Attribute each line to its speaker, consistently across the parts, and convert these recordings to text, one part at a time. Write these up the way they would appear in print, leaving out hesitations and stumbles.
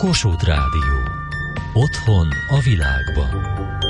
Speaker 1: Kossuth Rádió. Otthon a világban.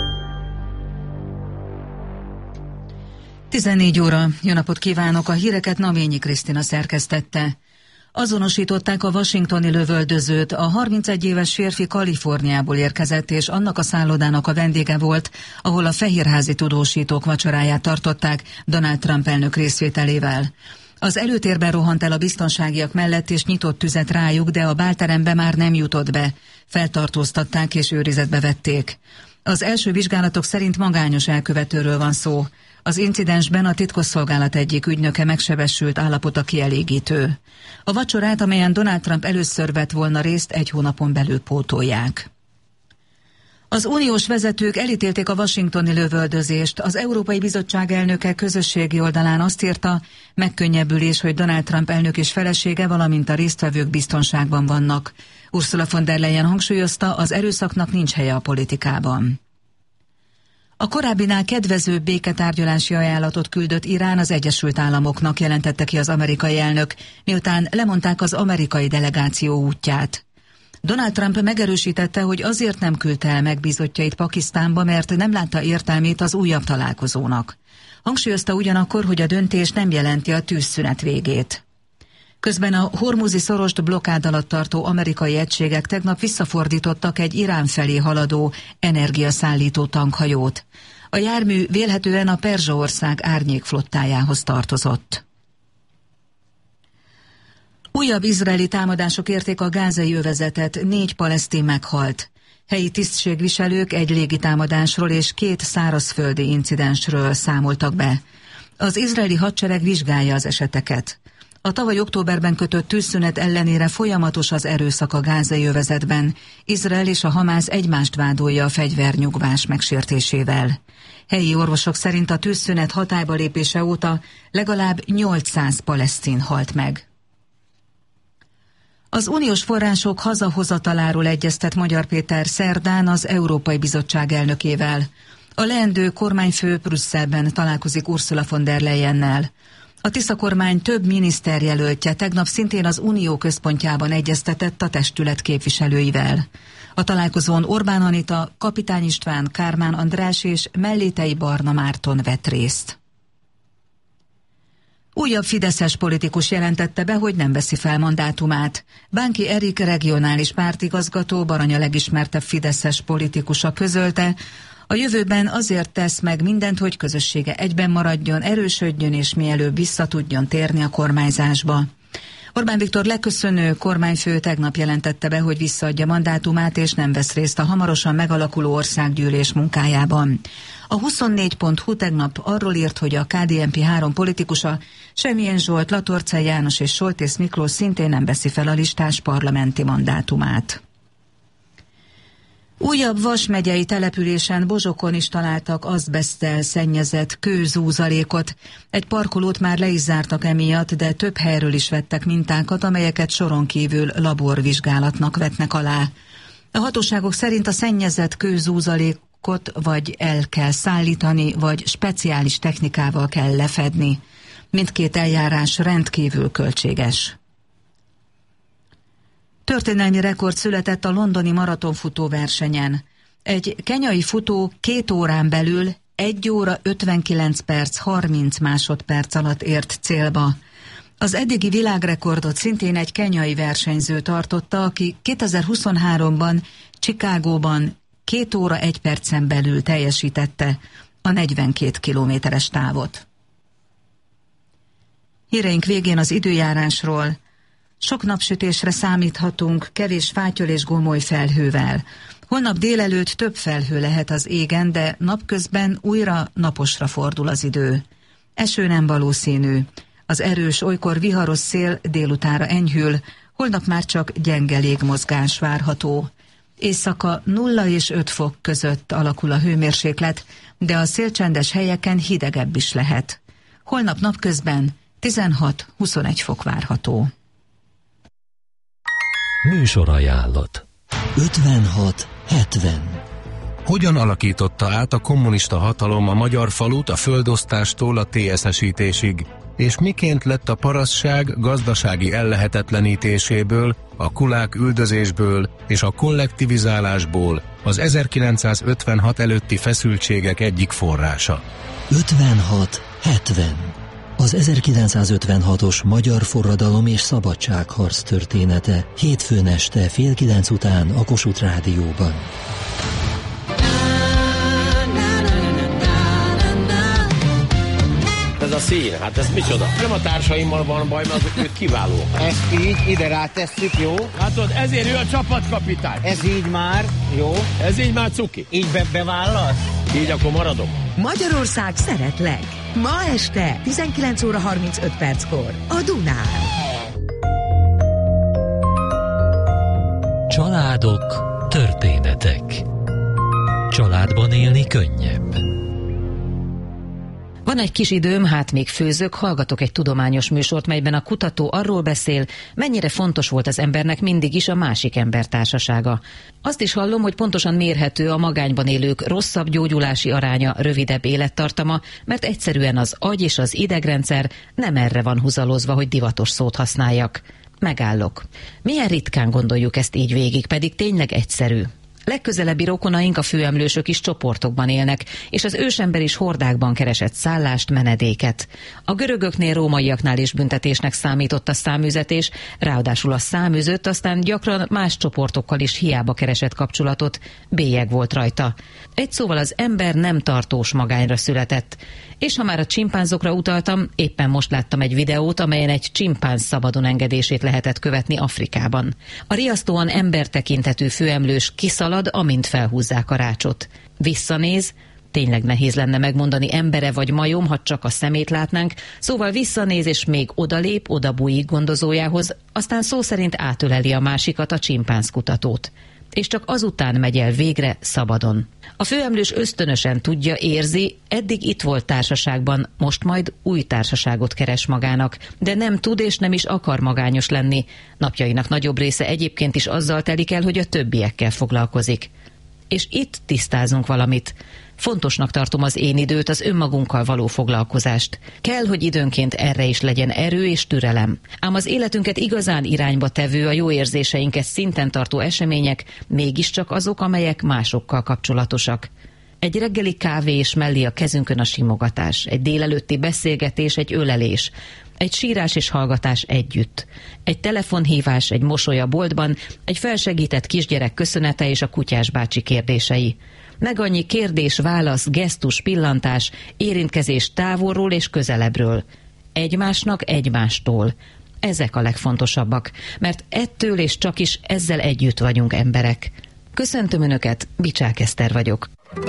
Speaker 2: 14 óra. Jó napot kívánok! A híreket Navényi Krisztina szerkesztette. Azonosították a washingtoni lövöldözőt. A 31 éves férfi Kaliforniából érkezett, és annak a szállodának a vendége volt, ahol a fehérházi tudósítók vacsoráját tartották Donald Trump elnök részvételével. Az előtérben rohant el a biztonságiak mellett, és nyitott tüzet rájuk, de a bálterembe már nem jutott be. Feltartóztatták és őrizetbe vették. Az első vizsgálatok szerint magányos elkövetőről van szó. Az incidensben a titkosszolgálat egyik ügynöke megsebesült, állapota kielégítő. A vacsorát, amelyen Donald Trump először vett volna részt, 1 hónapon belül pótolják. Az uniós vezetők elítélték a washingtoni lövöldözést. Az Európai Bizottság elnöke közösségi oldalán azt írta, megkönnyebbülés, hogy Donald Trump elnök és felesége, valamint a résztvevők biztonságban vannak. Ursula von der Leyen hangsúlyozta, az erőszaknak nincs helye a politikában. A korábbinál kedvezőbb béketárgyalási ajánlatot küldött Irán az Egyesült Államoknak, jelentette ki az amerikai elnök, miután lemondták az amerikai delegáció útját. Donald Trump megerősítette, hogy azért nem küldte el megbízottjait Pakisztánba, mert nem látta értelmét az újabb találkozónak. Hangsúlyozta ugyanakkor, hogy a döntés nem jelenti a tűzszünet végét. Közben a Hormuzi szorost blokkád alatt tartó amerikai egységek tegnap visszafordítottak egy Irán felé haladó energiaszállító tankhajót. A jármű vélhetően a Perzsaország árnyékflottájához tartozott. Újabb izraeli támadások érték a gázai övezetet, 4 palesztin meghalt. Helyi tisztségviselők egy légitámadásról és 2 szárazföldi incidensről számoltak be. Az izraeli hadsereg vizsgálja az eseteket. A tavaly októberben kötött tűzszünet ellenére folyamatos az erőszak a gázai övezetben. Izrael és a Hamász egymást vádolja a fegyvernyugvás megsértésével. Helyi orvosok szerint a tűzszünet hatályba lépése óta legalább 800 palesztin halt meg. Az uniós források hazahozataláról egyeztet Magyar Péter szerdán az Európai Bizottság elnökével. A leendő kormányfő Brüsszelben találkozik Ursula von der Leyennel. A Tisza kormány több miniszterjelöltje tegnap szintén az Unió központjában egyeztetett a testület képviselőivel. A találkozón Orbán Anita, Kapitány István, Kármán András és Mellétei Barna Márton vett részt. Újabb fideszes politikus jelentette be, hogy nem veszi fel mandátumát. Bánki Erik regionális pártigazgató, Baranya legismertebb fideszes politikusa közölte, a jövőben azért tesz meg mindent, hogy közössége egyben maradjon, erősödjön és mielőbb vissza tudjon térni a kormányzásba. Orbán Viktor leköszönő kormányfő tegnap jelentette be, hogy visszaadja mandátumát és nem vesz részt a hamarosan megalakuló országgyűlés munkájában. A 24.hu tegnap arról írt, hogy a KDNP 3 politikusa, Semjén Zsolt, Latorcai János és Soltész Miklós szintén nem veszi fel a listás parlamenti mandátumát. Újabb Vas megyei településen, Bozsokon is találtak azbeszttel szennyezett kőzúzalékot. Egy parkolót már le is zártak emiatt, de több helyről is vettek mintákat, amelyeket soron kívül laborvizsgálatnak vetnek alá. A hatóságok szerint a szennyezett kőzúzalékot vagy el kell szállítani, vagy speciális technikával kell lefedni. Mindkét eljárás rendkívül költséges. Történelmi rekord született a londoni maratonfutó versenyen. Egy kenyai futó 2 órán belül 1 óra 59 perc 30 másodperc alatt ért célba. Az eddigi világrekordot szintén egy kenyai versenyző tartotta, aki 2023-ban Chicagóban 2 óra 1 percen belül teljesítette a 42 kilométeres távot. Híreink végén az időjárásról. Sok napsütésre számíthatunk, kevés fátyol és gomoly felhővel. Holnap délelőtt több felhő lehet az égen, de napközben újra naposra fordul az idő. Eső nem valószínű. Az erős, olykor viharos szél délutánra enyhül, holnap már csak gyenge légmozgás várható. Éjszaka 0 és 5 fok között alakul a hőmérséklet, de a szélcsendes helyeken hidegebb is lehet. Holnap napközben 16-21 fok várható.
Speaker 1: Műsorajánlat
Speaker 3: 56-70.
Speaker 4: Hogyan alakította át a kommunista hatalom a magyar falut a földosztástól a TSZ-esítésig?
Speaker 3: és miként lett a parasztság gazdasági ellehetetlenítéséből, a kulák üldözésből és a kollektivizálásból az 1956 előtti feszültségek egyik forrása.
Speaker 1: 56-70. Az 1956-os magyar forradalom és szabadságharc története hétfőn este 8:30 után a Kossuth Rádióban.
Speaker 4: Ez a szín, hát ez micsoda? Nem a társaimmal van baj, mert azok ők kiváló.
Speaker 5: Ezt így ide rátesszük, jó?
Speaker 4: Látod, ezért ő a csapatkapitány.
Speaker 5: Ez így már, jó?
Speaker 4: Ez így már cuki.
Speaker 5: Így bevállasz?
Speaker 4: Így akkor maradok.
Speaker 6: Magyarország szeretlek. Ma este 19 óra 35 perckor a Dunán.
Speaker 1: Családok, történetek. Családban élni könnyebb.
Speaker 2: Van egy kis időm, hát még főzök, hallgatok egy tudományos műsort, melyben a kutató arról beszél, mennyire fontos volt az embernek mindig is a másik ember társasága. Azt is hallom, hogy pontosan mérhető a magányban élők rosszabb gyógyulási aránya, rövidebb élettartama, mert egyszerűen az agy és az idegrendszer nem erre van húzalozva, hogy divatos szót használjak. Megállok. Milyen ritkán gondoljuk ezt így végig, pedig tényleg egyszerű. Legközelebbi rokonaink, a főemlősök is csoportokban élnek, és az ősember is hordákban keresett szállást, menedéket. A görögöknél, rómaiaknál is büntetésnek számított a száműzetés, ráadásul a száműzött aztán gyakran más csoportokkal is hiába keresett kapcsolatot, bélyeg volt rajta. Egy szóval az ember nem tartós magányra született. És ha már a csimpánzokra utaltam, éppen most láttam egy videót, amelyen egy csimpánz szabadon engedését lehetett követni Afrikában. A riasztóan embertekintetű főemlős kiszalad, amint felhúzzák a rácsot. Visszanéz, tényleg nehéz lenne megmondani, embere vagy majom, ha csak a szemét látnánk, szóval visszanéz és még odalép, odabújik gondozójához, aztán szó szerint átöleli a másikat, a csimpánzkutatót. És csak azután megy el végre szabadon. A főemlős ösztönösen tudja, érzi, eddig itt volt társaságban, most majd új társaságot keres magának, de nem tud és nem is akar magányos lenni. Napjainak nagyobb része egyébként is azzal telik el, hogy a többiekkel foglalkozik. És itt tisztázunk valamit. Fontosnak tartom az én időt, az önmagunkkal való foglalkozást. Kell, hogy időnként erre is legyen erő és türelem. Ám az életünket igazán irányba tevő, a jó érzéseinket szinten tartó események mégiscsak azok, amelyek másokkal kapcsolatosak. Egy reggeli kávé és mellé a kezünkön a simogatás, egy délelőtti beszélgetés, egy ölelés, egy sírás és hallgatás együtt, egy telefonhívás, egy mosoly a boltban, egy felsegített kisgyerek köszönete és a kutyás bácsi kérdései. Meg annyi kérdés, válasz, gesztus, pillantás, érintkezés távolról és közelebbről. Egymásnak egymástól. Ezek a legfontosabbak, mert ettől és csak is ezzel együtt vagyunk emberek. Köszöntöm Önöket, Bicsák Eszter vagyok.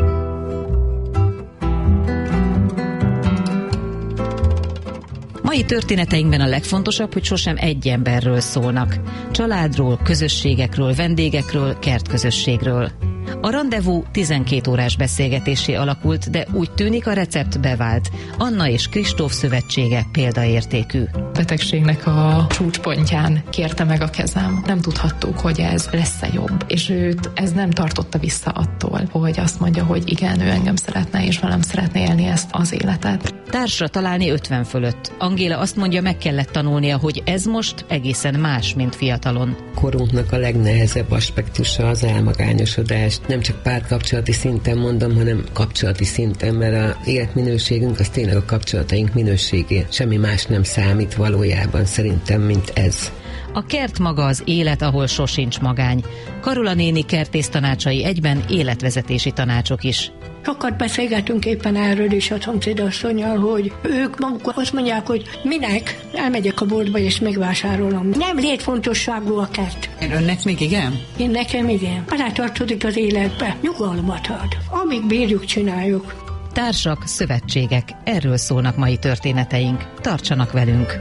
Speaker 2: Mai történeteinkben a legfontosabb, hogy sosem egy emberről szólnak. Családról, közösségekről, vendégekről, kertközösségről. A randevú 12 órás beszélgetésé alakult, de úgy tűnik, a recept bevált. Anna és Kristóf szövetsége példaértékű.
Speaker 7: Betegségnek a csúcspontján kérte meg a kezem. Nem tudhattuk, hogy ez lesz-e jobb. És őt ez nem tartotta vissza attól, hogy azt mondja, hogy igen, ő engem szeretne, és velem szeretne élni ezt az életet.
Speaker 2: Társra találni 50 fölött. Angéla azt mondja, meg kellett tanulnia, hogy ez most egészen más, mint fiatalon.
Speaker 8: Korunknak a legnehezebb aspektusa az elmagányosodás. Nem csak párkapcsolati szinten mondom, hanem kapcsolati szinten, mert az életminőségünk az tényleg a kapcsolataink minőségé. Semmi más nem számít valójában szerintem, mint ez.
Speaker 2: A kert maga az élet, ahol sosincs magány. Karola néni kertész tanácsai egyben életvezetési tanácsok is.
Speaker 9: Sokat beszélgetünk éppen erről is a szomszédasszonnyal, hogy ők maguk azt mondják, hogy minek elmegyek a boltba és megvásárolom. Nem létfontosságú a kert.
Speaker 10: Önnek még igen?
Speaker 9: Én nekem igen. Beletartozik az életbe. Nyugalmat ad. Amíg bírjuk, csináljuk.
Speaker 2: Társak, szövetségek. Erről szólnak mai történeteink. Tartsanak velünk!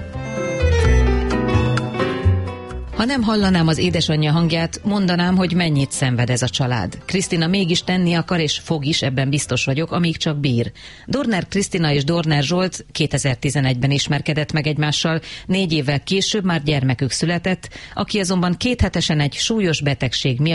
Speaker 2: Ha nem hallanám az édesanyja hangját, mondanám, hogy mennyit szenved ez a család. Krisztina mégis tenni akar, és fog is, ebben biztos vagyok, amíg csak bír. Dorner Krisztina és Dorner Zsolt 2011-ben ismerkedett meg egymással, 4 évvel később már gyermekük született, aki azonban 2 hetesen egy súlyos betegség miatt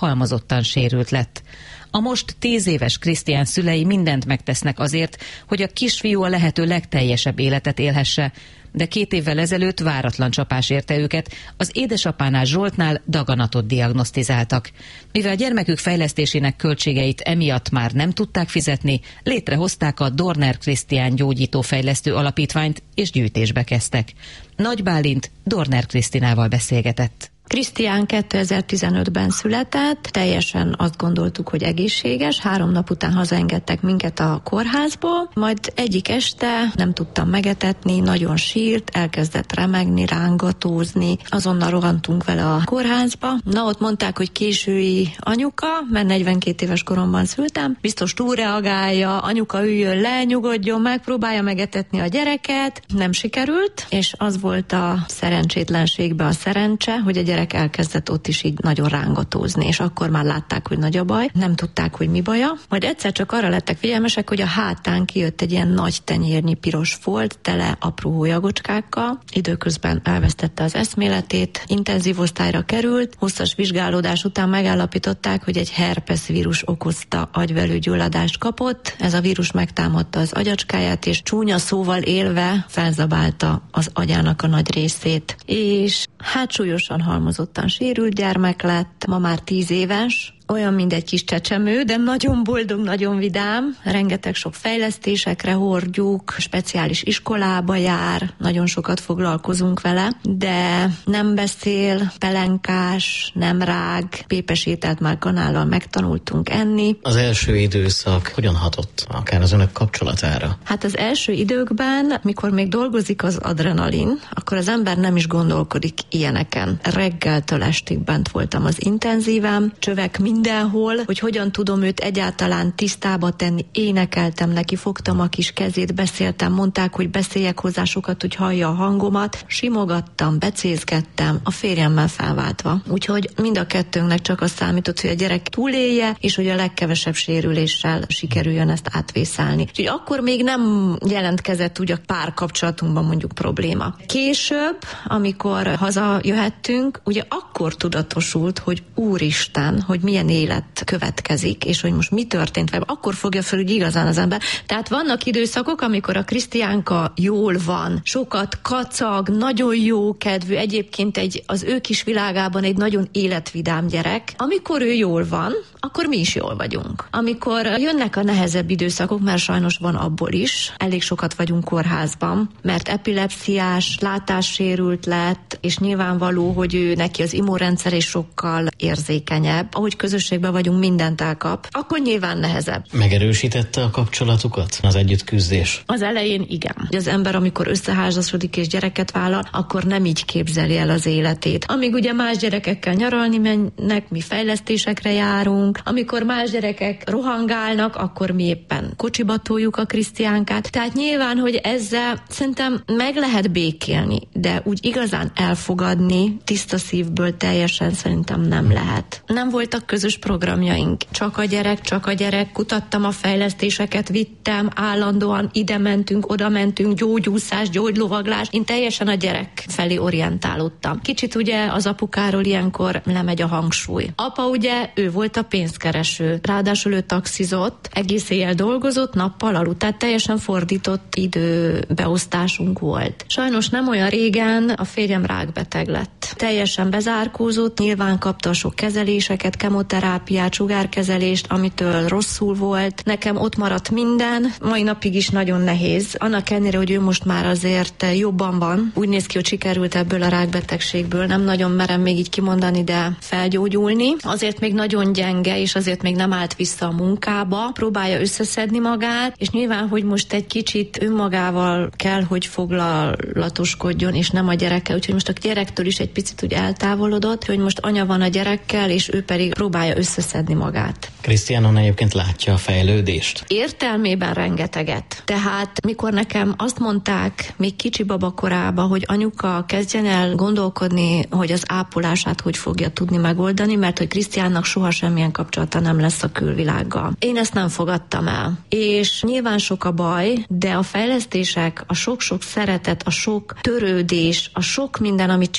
Speaker 10: halmozottan sérült lett. A most 10 éves Krisztián szülei mindent megtesznek azért, hogy a kisfiú a lehető legteljesebb életet élhesse, de 2 évvel ezelőtt váratlan csapás érte őket, az édesapánál Zsoltnál daganatot diagnosztizáltak. Mivel gyermekük fejlesztésének költségeit emiatt már nem tudták fizetni, létrehozták a Dorner Krisztián Gyógyítófejlesztő Alapítványt, és gyűjtésbe kezdtek. Nagy Bálint Dorner Krisztinával beszélgetett.
Speaker 11: Krisztián 2015-ben született, teljesen azt gondoltuk, hogy egészséges, 3 nap után hazaengedtek minket a kórházból, majd egyik este nem tudtam megetetni, nagyon sírt, elkezdett remegni, rángatózni, azonnal rohantunk vele a kórházba. Na, ott mondták, hogy késői anyuka, mert 42 éves koromban szültem, biztos túlreagálja, anyuka üljön le, nyugodjon meg, próbálja megetetni a gyereket, nem sikerült, és az volt a szerencsétlenségbe a szerencse, hogy a gyerek elkezdett ott is így nagyon rángatózni, és akkor már látták, hogy nagy a baj, nem tudták, hogy mi baja. Majd egyszer csak arra lettek figyelmesek, hogy a hátán kijött egy ilyen nagy tenyérnyi piros folt, tele apró hólyagocskákkal. Időközben elvesztette az eszméletét, intenzív osztályra került, hosszas vizsgálódás után megállapították, hogy egy herpes vírus okozta agyvelőgyulladást kapott. Ez a vírus megtámadta az agyacskáját, és csúnya szóval élve felzabálta az agyának a nagy részét. És hát súlyosan halmozottan sérült gyermek lett, ma már 10 éves, olyan, mint egy kis csecsemő, de nagyon boldog, nagyon vidám, rengeteg sok fejlesztésekre hordjuk, speciális iskolába jár, nagyon sokat foglalkozunk vele, de nem beszél, pelenkás, nem rág, pépes ételt már kanállal megtanultunk enni.
Speaker 12: Az első időszak hogyan hatott akár az önök kapcsolatára?
Speaker 11: Hát az első időkben, mikor még dolgozik az adrenalin, akkor az ember nem is gondolkodik ilyeneken. Reggeltől estig bent voltam az intenzívem, csövek mindenhol, hogy hogyan tudom őt egyáltalán tisztába tenni. Énekeltem neki, fogtam a kis kezét, beszéltem, mondták, hogy beszéljek hozzá sokat, hogy hallja a hangomat. Simogattam, becézgettem, a férjemmel felváltva. Úgyhogy mind a kettőnknek csak az számított, hogy a gyerek túlélje, és hogy a legkevesebb sérüléssel sikerüljön ezt átvészelni. Úgyhogy akkor még nem jelentkezett úgy a párkapcsolatunkban mondjuk probléma. Később, amikor hazajöhettünk, ugye akkor tudatosult, hogy úristen, hogy milyen élet következik, és hogy most mi történt vele, akkor fogja fel úgy igazán az ember. Tehát vannak időszakok, amikor a Krisztiánka jól van, sokat kacag, nagyon jó kedvű, egyébként az ő kis világában egy nagyon életvidám gyerek. Amikor ő jól van, akkor mi is jól vagyunk. Amikor jönnek a nehezebb időszakok, mert sajnos van abból is, elég sokat vagyunk kórházban, mert epilepsziás, látássérült lett, és nyilvánvaló, hogy ő neki az immunrendszer is sokkal érzékenyebb. Ahogy közösségben vagyunk, mindent elkap, akkor nyilván nehezebb.
Speaker 12: Megerősítette a kapcsolatukat az együttküzdés?
Speaker 11: Az elején igen. Az ember, amikor összeházasodik és gyereket vállal, akkor nem így képzeli el az életét. Amíg ugye más gyerekekkel nyaralni mennek, mi fejlesztésekre járunk, amikor más gyerekek rohangálnak, akkor mi éppen kocsiba toljuk a Krisztiánkát. Tehát nyilván, hogy ezzel szerintem meg lehet békélni, de úgy igazán elfogadni tiszta szívből teljesen szerintem nem lehet. Nem voltak közös programjaink. Csak a gyerek, kutattam a fejlesztéseket, vittem, állandóan ide mentünk, oda mentünk, gyógyúszás, gyógylovaglás. Én teljesen a gyerek felé orientálódtam. Kicsit ugye az apukáról ilyenkor lemegy a hangsúly. Apa ugye, ő volt a pénzkereső. Ráadásul ő taxizott, egész éjjel dolgozott, nappal aludt, tehát teljesen fordított időbeosztásunk volt. Sajnos nem olyan régen a férjem rákbeteg lett. Teljesen bezárkózott, nyilván kapta a sok kezeléseket, kemoterápiát, sugárkezelést, amitől rosszul volt. Nekem ott maradt minden, mai napig is nagyon nehéz. Annak ellenére, hogy ő most már azért jobban van. Úgy néz ki, hogy sikerült ebből a rákbetegségből. Nem nagyon merem még így kimondani, de felgyógyulni. Azért még nagyon gyenge, és azért még nem állt vissza a munkába. Próbálja összeszedni magát, és nyilván, hogy most egy kicsit önmagával kell, hogy foglalatoskodjon, és nem a gyerekkel. Úgyhogy most a gyerektől is egy picit úgy eltávolodott, hogy most anya van a gyerekkel, és ő pedig próbálja összeszedni magát.
Speaker 12: Krisztiánon egyébként látja a fejlődést?
Speaker 11: Értelmében rengeteget. Tehát mikor nekem azt mondták még kicsi baba korában, hogy anyuka kezdjen el gondolkodni, hogy az ápolását hogy fogja tudni megoldani, mert hogy Krisztiánnak soha semmilyen kapcsolata nem lesz a külvilággal. Én ezt nem fogadtam el. És nyilván sok a baj, de a fejlesztések, a sok-sok szeretet, a sok törődés, a sok minden, amit csinálunk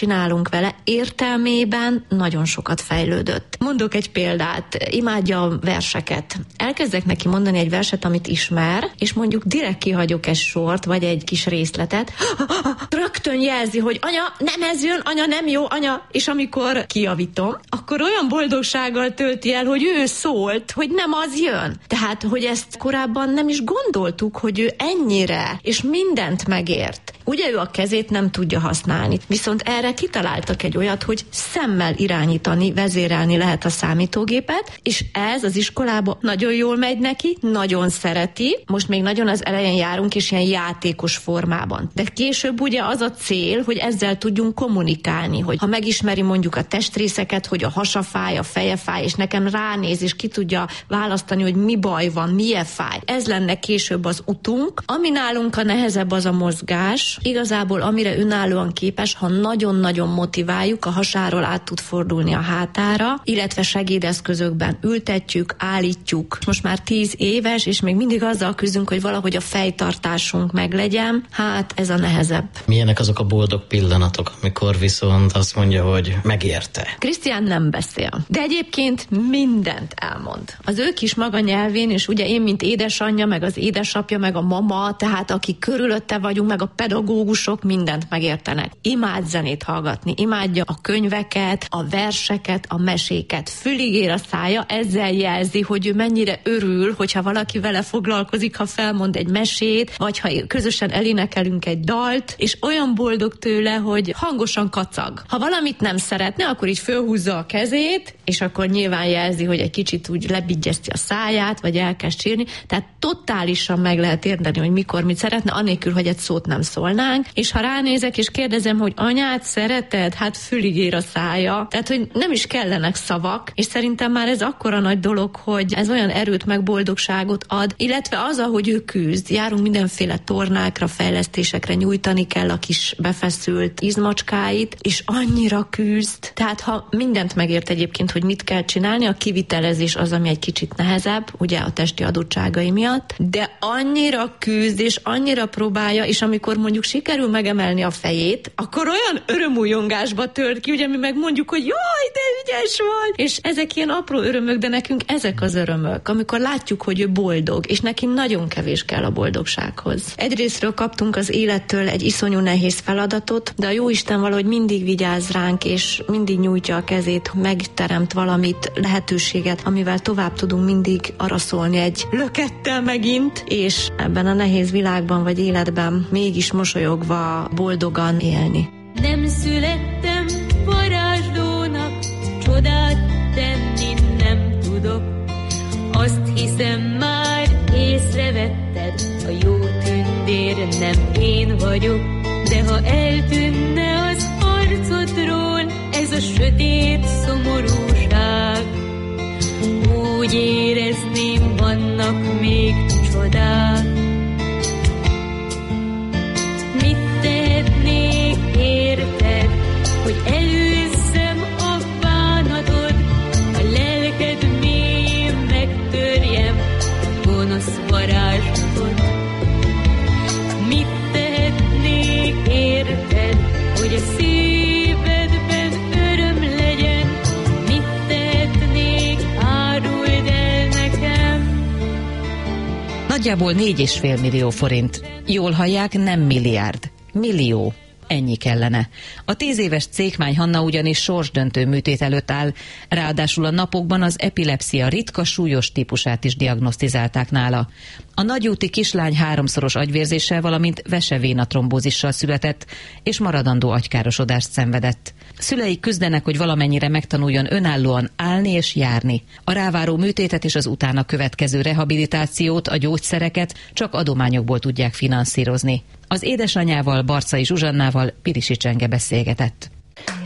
Speaker 11: vagyunk vele, értelmében nagyon sokat fejlődött. Mondok egy példát, imádja a verseket. Elkezdek neki mondani egy verset, amit ismer, és mondjuk direkt kihagyok egy sort, vagy egy kis részletet, rögtön jelzi, hogy anya, nem ez jön, anya, nem jó, anya, és amikor kijavítom, akkor olyan boldogsággal tölti el, hogy ő szólt, hogy nem az jön. Tehát, hogy ezt korábban nem is gondoltuk, hogy ő ennyire, és mindent megért. Ugye ő a kezét nem tudja használni, viszont erre kitaláltak egy olyat, hogy szemmel irányítani, vezérelni lehet a számítógépet, és ez az iskolába nagyon jól megy neki, nagyon szereti, most még nagyon az elején járunk, és ilyen játékos formában. De később ugye az a cél, hogy ezzel tudjunk kommunikálni, hogy ha megismeri mondjuk a testrészeket, hogy a hasa fáj, a feje fáj, és nekem ránéz, és ki tudja választani, hogy mi baj van, milyen fáj. Ez lenne később az utunk. Ami nálunk a nehezebb, az a mozgás. Igazából amire önállóan képes, ha nagyon-nagyon motiváljuk, a hasáról át tud fordulni a hátára, illetve segédeszközökben ültetjük, állítjuk. Most már 10 éves, és még mindig azzal küzdünk, hogy valahogy a fejtartásunk meglegyen. Hát ez a nehezebb.
Speaker 12: Milyenek azok a boldog pillanatok, amikor viszont azt mondja, hogy megérte?
Speaker 11: Krisztián nem beszél, de egyébként mindent elmond. Az ő kis maga nyelvén, és ugye én, mint édesanyja, meg az édesapja, meg a mama, tehát akik körülötte vagyunk, meg a pedagógusok mindent megértenek. Imád zenét hallgatni, imádja a könyveket, a verseket, a meséket. Fülig ér a szája, ezzel jelzi, hogy ő mennyire örül, hogyha valaki vele foglalkozik, ha felmond egy mesét, vagy ha közösen elénekelünk egy dalt, és olyan boldog tőle, hogy hangosan kacag. Ha valamit nem szeretne, akkor így fölhúzza a kezét, és akkor nyilván jelzi, hogy egy kicsit úgy lebigyezti a száját, vagy elkezd sírni. Tehát totálisan meg lehet érteni, hogy mikor mit szeretne, anélkül, hogy egy szót nem szólnánk. És ha ránézek, és kérdezem, hogy anyát szereted? Hát fülig ér a szája. Tehát, hogy nem is kellenek szavak, és szerintem már ez akkora nagy dolog, hogy ez olyan erőt meg boldogságot ad, illetve az, ahogy ő küzd. Járunk mindenféle tornákra, fejlesztésekre, nyújtani kell a kis befeszült izmacskáit, és annyira küzd. Tehát, ha mindent megért egyébként, hogy mit kell csinálni, a kivitelezés az, ami egy kicsit nehezebb, ugye a testi adottságai miatt, de annyira küzd, és annyira próbálja, és amikor mondjuk sikerül megemelni a fejét, akkor olyan örömújongásba tört ki, ugye mi meg mondjuk, hogy jaj, de ügyes vagy! És ezek ilyen apró örömök, de nekünk ezek az örömök, amikor látjuk, hogy ő boldog, és neki nagyon kevés kell a boldogsághoz. Egyrésztről kaptunk az élettől egy iszonyú nehéz feladatot, de a Jóisten valahogy mindig vigyáz ránk, és mindig nyújtja a kezét, megteremt valamit, lehetőséget, amivel tovább tudunk mindig araszolni egy lökettel megint, és ebben a nehéz világban vagy életben mégis mosolyogva, boldogan élni.
Speaker 13: Nem születtem varázslónak, csodát tenni nem tudok. Azt hiszem már észrevetted, a jó tündér nem én vagyok. De ha eltűnne az arcodról ez a sötét szomorúság, úgy érezném, vannak még csodák. Mit tehetnék érted, hogy előzzem a bánatod, a lelked mélyén megtörjem a gonosz varázslatot. Mit tehetnék érted, hogy a szívedben öröm legyen, mit tehetnék, áruld el nekem.
Speaker 10: Nagyjából 4,5 millió forint. Jól hallják, nem milliárd. Millió. Ennyi kellene. A 10 éves Cékmány Hanna ugyanis sorsdöntő műtét előtt áll, ráadásul a napokban az epilepszia ritka súlyos típusát is diagnosztizálták nála. A nagyúti kislány 3-szoros agyvérzéssel, valamint vesevénatrombózissal született, és maradandó agykárosodást szenvedett. Szülei küzdenek, hogy valamennyire megtanuljon önállóan állni és járni. A ráváró műtétet és az utána következő rehabilitációt, a gyógyszereket csak adományokból tudják finanszírozni. Az édesanyjával, Barczai Zsuzsannával Pirisi Csenge beszélgetett.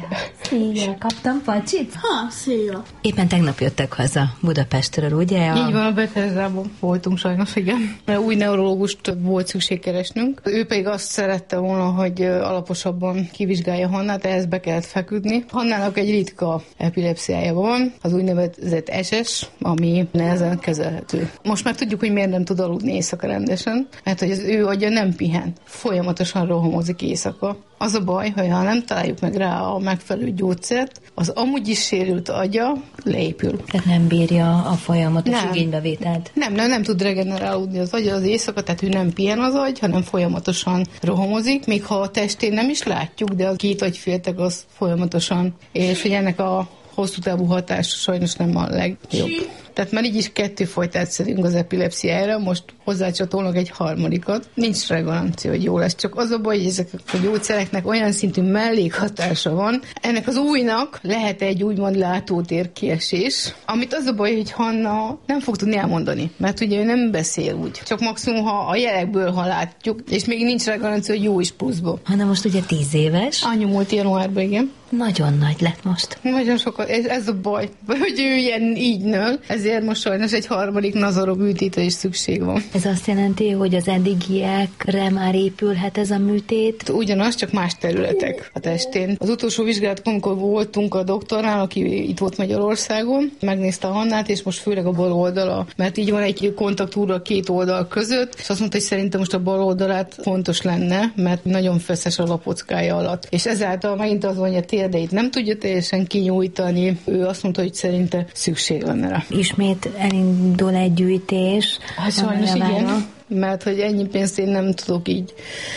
Speaker 14: Igen, kaptam pacsit?
Speaker 15: Szia.
Speaker 14: Éppen tegnap jöttek haza Budapestről, ugye?
Speaker 15: Így van, a Bethesdában voltunk sajnos, igen. Új neurológust volt szükség keresnünk. Ő pedig azt szerette volna, hogy alaposabban kivizsgálja Hannát, ehhez be kellett feküdni. Hannának egy ritka epilepsziája van, az úgynevezett SS, ami nehezen kezelhető. Most már tudjuk, hogy miért nem tud aludni éjszaka rendesen, mert hogy az ő agya nem pihen. Folyamatosan rohamozik éjszaka. Az a baj, hogy ha nem találjuk meg rá a megfelelő gyógyszert, az amúgy is sérült agya leépül.
Speaker 14: Tehát nem bírja a folyamatos igénybevételt.
Speaker 15: Nem tud regenerálódni az agya az éjszaka, tehát ő nem pihen az agy, hanem folyamatosan rohamozik, még ha a testén nem is látjuk, de a két agyféltek az folyamatosan, és hogy ennek a hosszú távú hatása sajnos nem a legjobb. Tehát már így is 2 fajtát szedünk az epilepsziára, most hozzácsatolnak egy harmadikat. Nincs rá garancia, hogy jó lesz, csak az a baj, hogy ezek a gyógyszereknek olyan szintű mellékhatása van. Ennek az újnak lehet egy úgymond látótér kiesés, amit az a baj, hogy Hanna nem fog tudni elmondani, mert ugye ő nem beszél úgy. Csak maximum, ha a jelekből, ha látjuk, és még nincs rá garancia, hogy jó is pluszba.
Speaker 14: Hanna most ugye 10 éves.
Speaker 15: Anyu múlt januárban, igen.
Speaker 14: Nagyon nagy lett most.
Speaker 15: Nagyon sokat, ez a baj, hogy ő ilyen így nő, ezért most sajnos egy harmadik Nazarov műtétre is szükség van.
Speaker 14: Ez azt jelenti, hogy az eddigiekre már épülhet ez a műtét?
Speaker 15: Ugyanaz, csak más területek a testén. Az utolsó vizsgálatkor, amikor voltunk a doktornál, aki itt volt Magyarországon, megnézte a Hannát, és most főleg a bal oldala, mert így van egy kontaktúra a 2 oldal között, és azt mondta, hogy szerintem most a bal oldalát fontos lenne, mert nagyon feszes a lapockája alatt. És ezáltal megint az van, hogy a térdeit nem tudja teljesen kinyújtani. Ő azt mondta, hogy szerinte szükség lenne rá.
Speaker 14: Ismét elindul egy gyűjtés.
Speaker 15: Hát sajnos igen, mert hogy ennyi pénzt én nem tudok így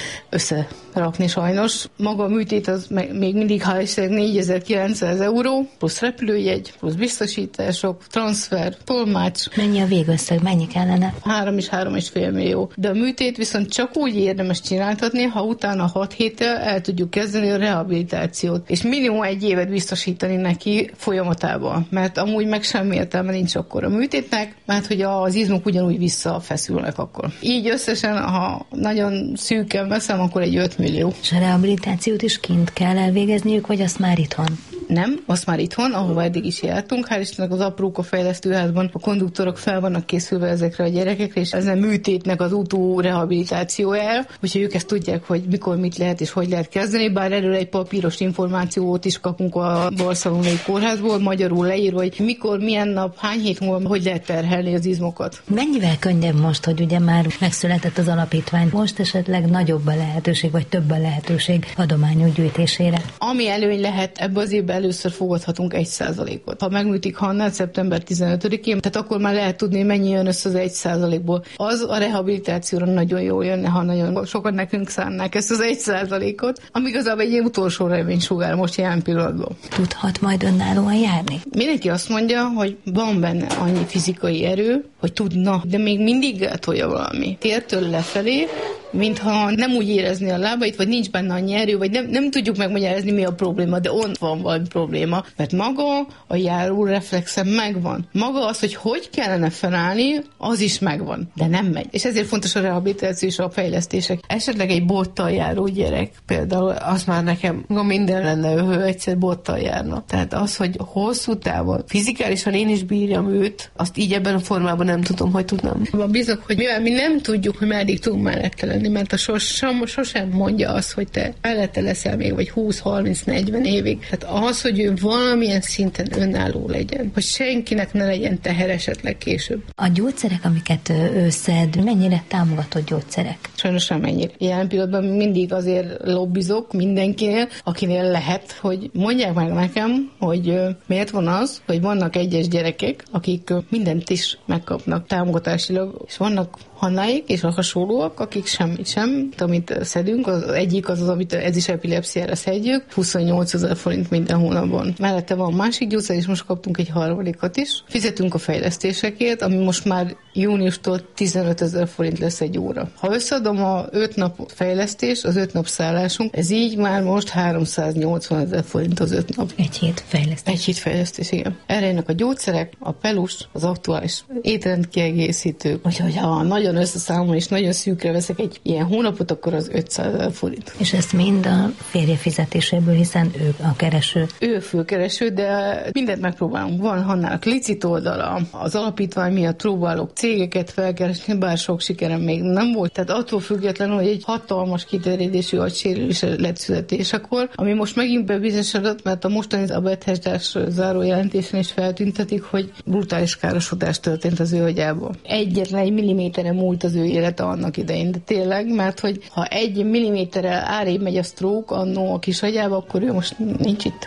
Speaker 15: összerakni sajnos. Maga a műtét az még mindig hál' Istennek 4900 euró, plusz repülőjegy, plusz biztosítások, transfer, tolmács.
Speaker 14: Mennyi a végösszeg, mennyi kellene?
Speaker 15: 3,5 millió. De a műtét viszont csak úgy érdemes csináltatni, ha utána 6 héttel el tudjuk kezdeni a rehabilitációt, és minimum 1 évet biztosítani neki folyamatában, mert amúgy meg semmi értelme nincs akkor a műtétnek, mert hogy az izmok ugyanúgy visszafeszülnek akkor. Így összesen, ha nagyon szűken veszem, akkor egy 5 millió.
Speaker 14: És a rehabilitációt is kint kell elvégezniük, vagy azt már itthon?
Speaker 15: Nem, azt már itthon, ahova eddig is jártunk. Hál' Istennek az apróka fejlesztőházban a konduktorok fel vannak készülve ezekre a gyerekekre, és ezen műtétnek az utó rehabilitációjára, úgyhogy ők ezt tudják, hogy mikor mit lehet és hogy lehet kezdeni, bár erről egy papíros információt is kapunk a Barcelonai kórházból, magyarul leírva, hogy mikor, milyen nap, hány hét múlva, hogy lehet terhelni az izmokat.
Speaker 14: Mennyivel könnyebb most, hogy ugye már megszületett az alapítvány, most esetleg nagyobb a lehetőség, vagy több a lehetőség adományok gyűjtésére?
Speaker 15: Ami előny lehet, ebbe az évben először fogadhatunk 1%-ot. Ha megműtik Hannát szeptember 15-én, tehát akkor már lehet tudni, mennyi jön össze az 1%-ból. Az a rehabilitációra nagyon jól jönne, ha nagyon sokan nekünk szánnák ezt az 1%-ot, ami igazából egy utolsó reménysugár most jelen pillanatban.
Speaker 14: Tudhat majd önállóan járni?
Speaker 15: Mindenki azt mondja, hogy van benne annyi fizikai erő, hogy tudna, de még mindig gátolja valami. Tértől lefelé, mintha nem úgy érezni a lábait, vagy nincs benne annyi erő, vagy nem tudjuk megmagyarázni, mi a probléma, de ott van valami probléma, mert maga a járó reflexem megvan. Maga az, hogy kellene felállni, az is megvan, de nem megy. És ezért fontos a rehabilitáció és a fejlesztések. Esetleg egy bottal járó gyerek, például az már nekem minden lenne, ő egyszer bottal járna. Tehát az, hogy hosszú távon, fizikálisan én is bírjam őt, azt így ebben a formában nem tudom, hogy tudnám. Bízok, hogy mivel mi nem tudjuk, hogy meddig tudunk mellette lenni, mert a sosem mondja azt, hogy te mellette leszel még, vagy 20-30-40 évig. Tehát az, hogy ő valamilyen szinten önálló legyen, hogy senkinek ne legyen teher esetleg később.
Speaker 14: A gyógyszerek, amiket ő szed, mennyire támogatott gyógyszerek?
Speaker 15: Sajnos sem mennyire. Jelen pillanatban mindig azért lobbizok mindenkinél, akinél lehet, hogy mondják meg nekem, hogy miért van az, hogy vannak egyes gyerekek, akik mindent is megkapnak támogatásilag, és vannak Hannáik és a hasonlóak, akik semmit sem, amit szedünk, az egyik az, amit ez is epilepsziára szedjük, 28 000 forint minden hónapban. Mellette van másik gyógyszer, és most kaptunk egy harmadikat is. Fizetünk a fejlesztésekért, ami most már júniustól 15 000 forint lesz egy óra. Ha összeadom a 5 nap fejlesztés, az 5 nap szállásunk, ez így már most 380 000 forint az 5 nap.
Speaker 14: Egy hét fejlesztés.
Speaker 15: Egy hét fejlesztés, igen. Erre jönnek a gyógyszerek, a pelus, az aktuális étrendkiegészítők, úgyhogy ha nagyon gyorsan összeszámolom, és nagyon szűkre veszek egy ilyen hónapot, akkor az 500 000 forint.
Speaker 14: És ezt mind a férje fizetéséből, hiszen ő a kereső.
Speaker 15: Ő a főkereső, de mindent megpróbálunk. Van Hannának licit oldala, az alapítvány miatt próbálok cégeket felkeresni, bár sok sikerem még nem volt. Tehát attól függetlenül, hogy egy hatalmas kiterjedésű agysérülés lett születésekor, ami most megint bebizonyosodott, mert a mostani abettesdás záró jelentésen is feltüntetik, hogy brutális károsodás történt az ő agyában. Egyetlen egy milliméterre múlt az ő élete annak idején, de tényleg, mert hogy ha egy milliméterrel árébb megy a stroke annó a kis agyába, akkor ő most nincs itt.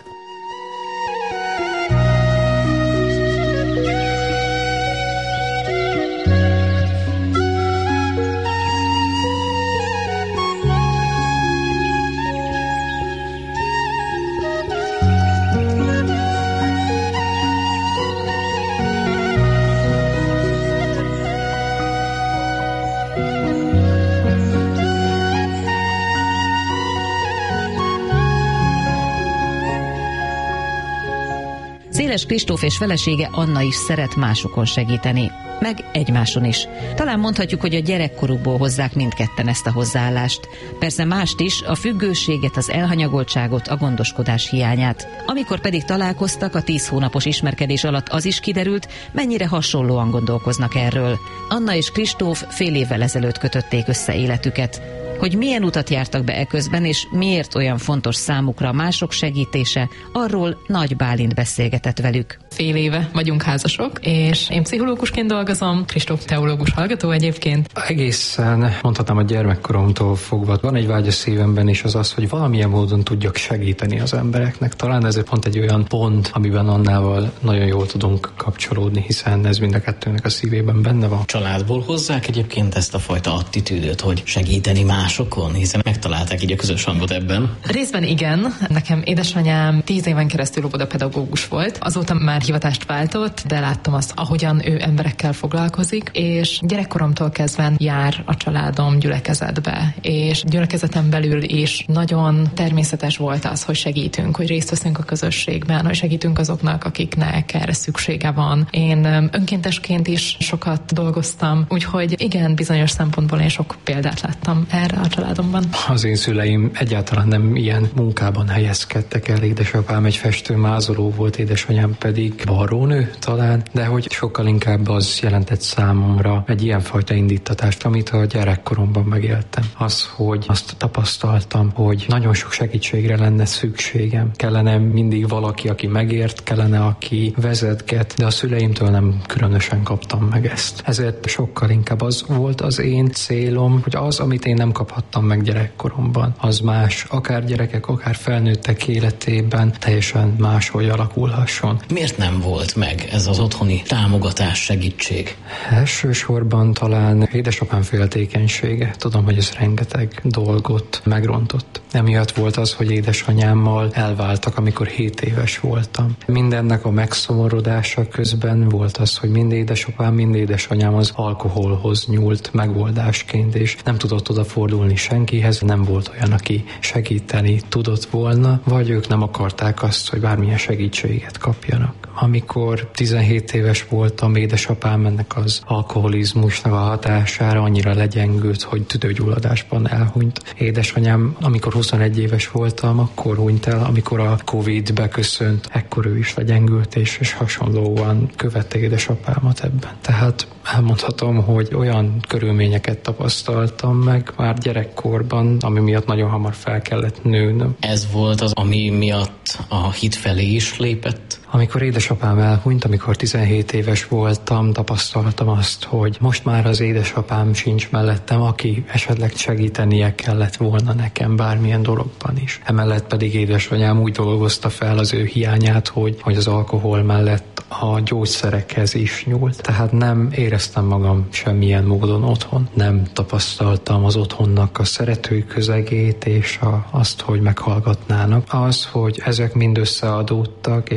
Speaker 10: Széles Kristóf és felesége Anna is szeret másokon segíteni, meg egymáson is. Talán mondhatjuk, hogy a gyerekkorukból hozzák mindketten ezt a hozzáállást. Persze mást is, a függőséget, az elhanyagoltságot, a gondoskodás hiányát. Amikor pedig találkoztak, a 10 hónapos ismerkedés alatt az is kiderült, mennyire hasonlóan gondolkoznak erről. Anna és Kristóf fél évvel ezelőtt kötötték össze életüket. Hogy milyen utat jártak be eközben, és miért olyan fontos számukra mások segítése, arról Nagy Bálint beszélgetett velük.
Speaker 7: Fél éve vagyunk házasok, és én pszichológusként dolgozom, Kristóf teológus hallgató egyébként.
Speaker 16: Egészen mondhatnám a gyermekkoromtól fogva. Van egy vágy a szívemben is, az, hogy valamilyen módon tudjak segíteni az embereknek. Talán ez pont egy olyan pont, amiben Annával nagyon jól tudunk kapcsolódni, hiszen ez mind a kettőnek a szívében benne van.
Speaker 12: Családból hozzák egyébként ezt a fajta attitűdöt, hogy segíteni másokon, hiszen megtalálták így a közös hangot ebben.
Speaker 7: Részben igen. Nekem édesanyám 10 éven keresztül óvodapedagógus volt. Azóta már hivatást váltott, de láttam azt, ahogyan ő emberekkel foglalkozik, és gyerekkoromtól kezdve jár a családom gyülekezetbe, és gyülekezeten belül is nagyon természetes volt az, hogy segítünk, hogy részt veszünk a közösségben, hogy segítünk azoknak, akiknek erre szüksége van. Én önkéntesként is sokat dolgoztam, úgyhogy igen, bizonyos szempontból én sok példát láttam erre a családomban.
Speaker 16: Az én szüleim egyáltalán nem ilyen munkában helyezkedtek el. Édesapám egy festőmázoló volt, édesanyám pedig barónő talán, de hogy sokkal inkább az jelentett számomra egy ilyenfajta indítatást, amit a gyerekkoromban megéltem. Az, hogy azt tapasztaltam, hogy nagyon sok segítségre lenne szükségem. Kellene mindig valaki, aki megért, kellene, aki vezetget, de a szüleimtől nem különösen kaptam meg ezt. Ezért sokkal inkább az volt az én célom, hogy az, amit én nem kaphattam meg gyerekkoromban, az más, akár gyerekek, akár felnőttek életében teljesen máshogy alakulhasson.
Speaker 12: Miért nem volt meg ez az otthoni támogatás, segítség?
Speaker 16: Elsősorban talán édesapám féltékenysége. Tudom, hogy ez rengeteg dolgot megrontott. Emiatt volt az, hogy édesanyámmal elváltak, amikor 7 éves voltam. Mindennek a megszomorodása közben volt az, hogy mind édesapám, mind édesanyám az alkoholhoz nyúlt megoldásként, és nem tudott odafordulni senkihez, nem volt olyan, aki segíteni tudott volna, vagy ők nem akarták azt, hogy bármilyen segítséget kapjanak. Amikor 17 éves voltam, édesapám ennek az alkoholizmusnak a hatására annyira legyengült, hogy tüdőgyulladásban elhunyt. Édesanyám, amikor 21 éves voltam, akkor hunyt el, amikor a Covid beköszönt, ekkor ő is legyengült, és hasonlóan követte édesapámat ebben. Tehát elmondhatom, hogy olyan körülményeket tapasztaltam meg már gyerekkorban, ami miatt nagyon hamar fel kellett nőnöm.
Speaker 12: Ez volt az, ami miatt a hit felé is lépett?
Speaker 16: Amikor édesapám elhunyt, amikor 17 éves voltam, tapasztaltam azt, hogy most már az édesapám sincs mellettem, aki esetleg segítenie kellett volna nekem bármilyen dologban is. Emellett pedig édesanyám úgy dolgozta fel az ő hiányát, hogy az alkohol mellett a gyógyszerekhez is nyúlt. Tehát nem éreztem magam semmilyen módon otthon. Nem tapasztaltam az otthonnak a szeretői közegét, és azt, hogy meghallgatnának. Az, hogy ezek mind összeadódtak, és hogy nem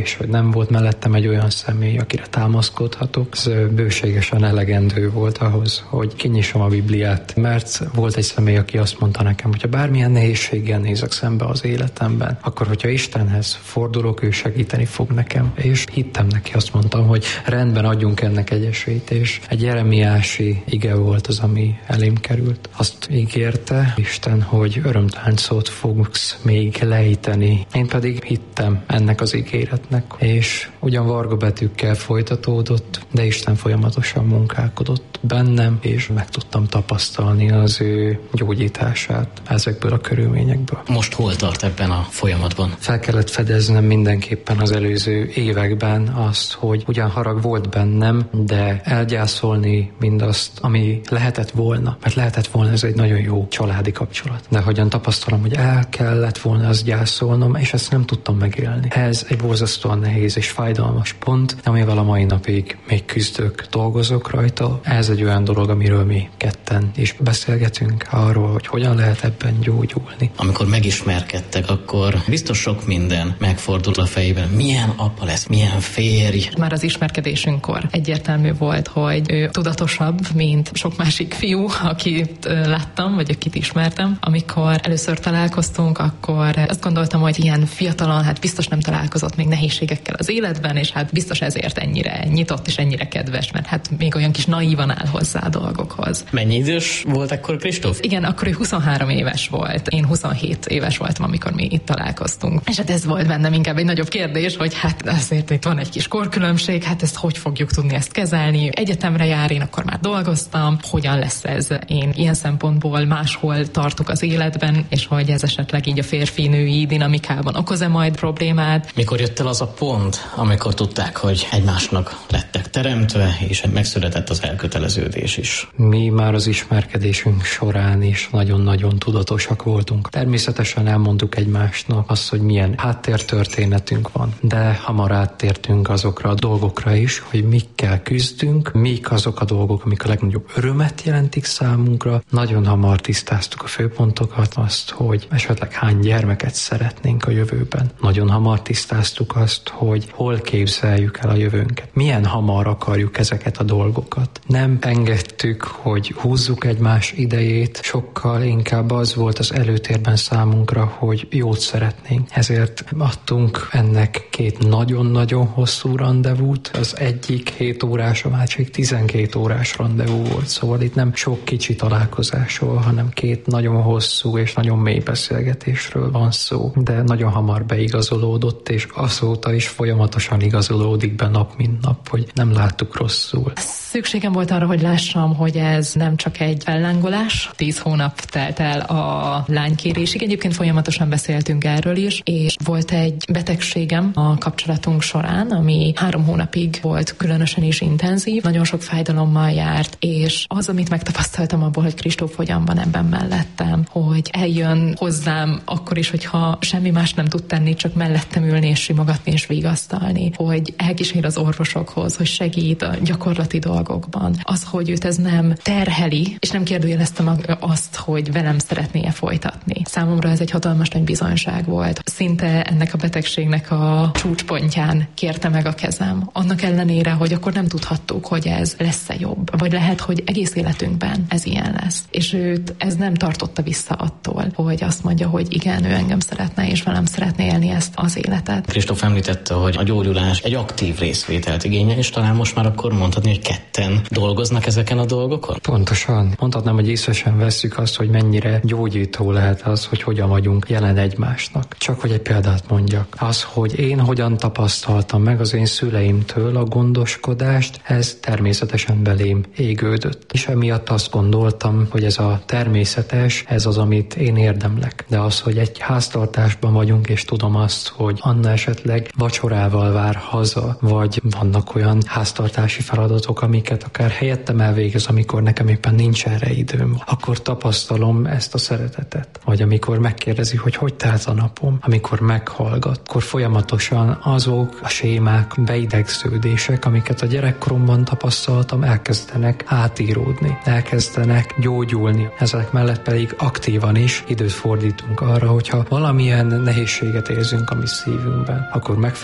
Speaker 16: nem volt mellettem egy olyan személy, akire támaszkodhatok. Ez bőségesen elegendő volt ahhoz, hogy kinyissam a Bibliát, mert volt egy személy, aki azt mondta nekem, hogy ha bármilyen nehézséggel nézek szembe az életemben, akkor hogyha Istenhez fordulok, ő segíteni fog nekem. És hittem neki, azt mondtam, hogy rendben, adjunk ennek egy esélyt, és egy jeremiási ige volt az, ami elém került. Azt ígérte Isten, hogy örömtáncot fogsz még lejteni. Én pedig hittem ennek az ígéretnek, és ugyan varga betűkkel folytatódott, de Isten folyamatosan munkálkodott bennem, és meg tudtam tapasztalni az ő gyógyítását ezekből a körülményekből.
Speaker 12: Most hol tart ebben a folyamatban?
Speaker 16: Fel kellett fedeznem mindenképpen az előző években azt, hogy ugyan harag volt bennem, de elgyászolni mindazt, ami lehetett volna, mert lehetett volna ez egy nagyon jó családi kapcsolat. De hogyan tapasztalom, hogy el kellett volna azt gyászolnom, és ezt nem tudtam megélni. Ez egy borzasztóan nehéz és fájdalmas pont, amivel a mai napig még küzdök, dolgozok rajta. Ez egy olyan dolog, amiről mi ketten is beszélgetünk, arról, hogy hogyan lehet ebben gyógyulni.
Speaker 12: Amikor megismerkedtek, akkor biztos sok minden megfordul a fejében. Milyen apa lesz, milyen férj?
Speaker 7: Már az ismerkedésünkkor egyértelmű volt, hogy ő tudatosabb, mint sok másik fiú, akit láttam, vagy akit ismertem. Amikor először találkoztunk, akkor azt gondoltam, hogy ilyen fiatalon, hát biztos nem találkozott még nehézségekkel az életben, és hát biztos ezért ennyire nyitott és ennyire kedves, mert hát még olyan kis naívan áll hozzá a dolgokhoz.
Speaker 12: Mennyi idős volt akkor Kristóf?
Speaker 7: Igen, akkor ő 23 éves volt. Én 27 éves voltam, amikor mi itt találkoztunk. És hát ez volt bennem inkább egy nagyobb kérdés, hogy hát azért itt van egy kis korkülönbség, hát ezt hogy fogjuk tudni ezt kezelni. Egyetemre jár, én akkor már dolgoztam, hogyan lesz ez? Én ilyen szempontból máshol tartok az életben, és hogy ez esetleg így a férfi-női dinamikában okoz-e majd problémát.
Speaker 12: Mikor jött el az a pont, amikor tudták, hogy egymásnak lettek teremtve, és megszületett az elköteleződés is?
Speaker 16: Mi már az ismerkedésünk során is nagyon-nagyon tudatosak voltunk. Természetesen elmondtuk egymásnak azt, hogy milyen háttértörténetünk van, de hamar áttértünk azokra a dolgokra is, hogy mikkel küzdünk, mik azok a dolgok, amik a legnagyobb örömet jelentik számunkra. Nagyon hamar tisztáztuk a főpontokat, azt, hogy esetleg hány gyermeket szeretnénk a jövőben. Nagyon hamar tisztáztuk azt, hogy hol képzeljük el a jövőnket. Milyen hamar akarjuk ezeket a dolgokat. Nem engedtük, hogy húzzuk egymás idejét, sokkal inkább az volt az előtérben számunkra, hogy jót szeretnénk. Ezért adtunk ennek 2 nagyon-nagyon hosszú randevút. Az egyik 7 órás, a másik 12 órás randevú volt. Szóval itt nem sok kicsi találkozásról, hanem 2 nagyon hosszú és nagyon mély beszélgetésről van szó. De nagyon hamar beigazolódott, és azóta is folyamatosan igazolódik be nap mint nap, hogy nem láttuk rosszul.
Speaker 7: Szükségem volt arra, hogy lássam, hogy ez nem csak egy fellángolás. 10 hónap telt el a lánykérésig. Egyébként folyamatosan beszéltünk erről is, és volt egy betegségem a kapcsolatunk során, ami 3 hónapig volt különösen is intenzív, nagyon sok fájdalommal járt, és az, amit megtapasztaltam abból, hogy Kristóf hogyan van ebben mellettem, hogy eljön hozzám akkor is, hogyha semmi más nem tud tenni, csak mellettem ülni és simogatni és vigasztalni, hogy elkísér az orvosokhoz, hogy segít a gyakorlati dolgokban. Az, hogy őt ez nem terheli, és nem kérdőjeleztem azt, hogy velem szeretné-e folytatni. Számomra ez egy hatalmas nagy bizonyság volt. Szinte ennek a betegségnek a csúcspontján kérte meg a kezem. Annak ellenére, hogy akkor nem tudhattuk, hogy ez lesz-e jobb. Vagy lehet, hogy egész életünkben ez ilyen lesz. És őt ez nem tartotta vissza attól, hogy azt mondja, hogy igen, ő engem szeretne, és velem szeretné élni ezt az életet.
Speaker 12: Kristóf említette, hogy a gyógyulás egy aktív részvételt igényel, és talán most már akkor mondhatni, hogy ketten dolgoznak ezeken a dolgokon?
Speaker 16: Pontosan. Mondhatnám, hogy észre sem vesszük azt, hogy mennyire gyógyító lehet az, hogy hogyan vagyunk jelen egymásnak. Csak hogy egy példát mondjak. Az, hogy én hogyan tapasztaltam meg az én szüleimtől a gondoskodást, ez természetesen belém égődött. És emiatt azt gondoltam, hogy ez a természetes, ez az, amit én érdemlek. De az, hogy egy háztartásban vagyunk, és tudom azt, hogy Anna esetleg vacsorával vár haza, vagy vannak olyan háztartási feladatok, amiket akár helyettem elvégez, amikor nekem éppen nincs erre időm, akkor tapasztalom ezt a szeretetet. Vagy amikor megkérdezi, hogy telt a napom, amikor meghallgat, akkor folyamatosan azok a sémák, beidegződések, amiket a gyerekkoromban tapasztaltam, elkezdenek átíródni, elkezdenek gyógyulni. Ezek mellett pedig aktívan is időt fordítunk arra, hogyha valamilyen nehézséget érzünk a mi szívünkben, akkor meg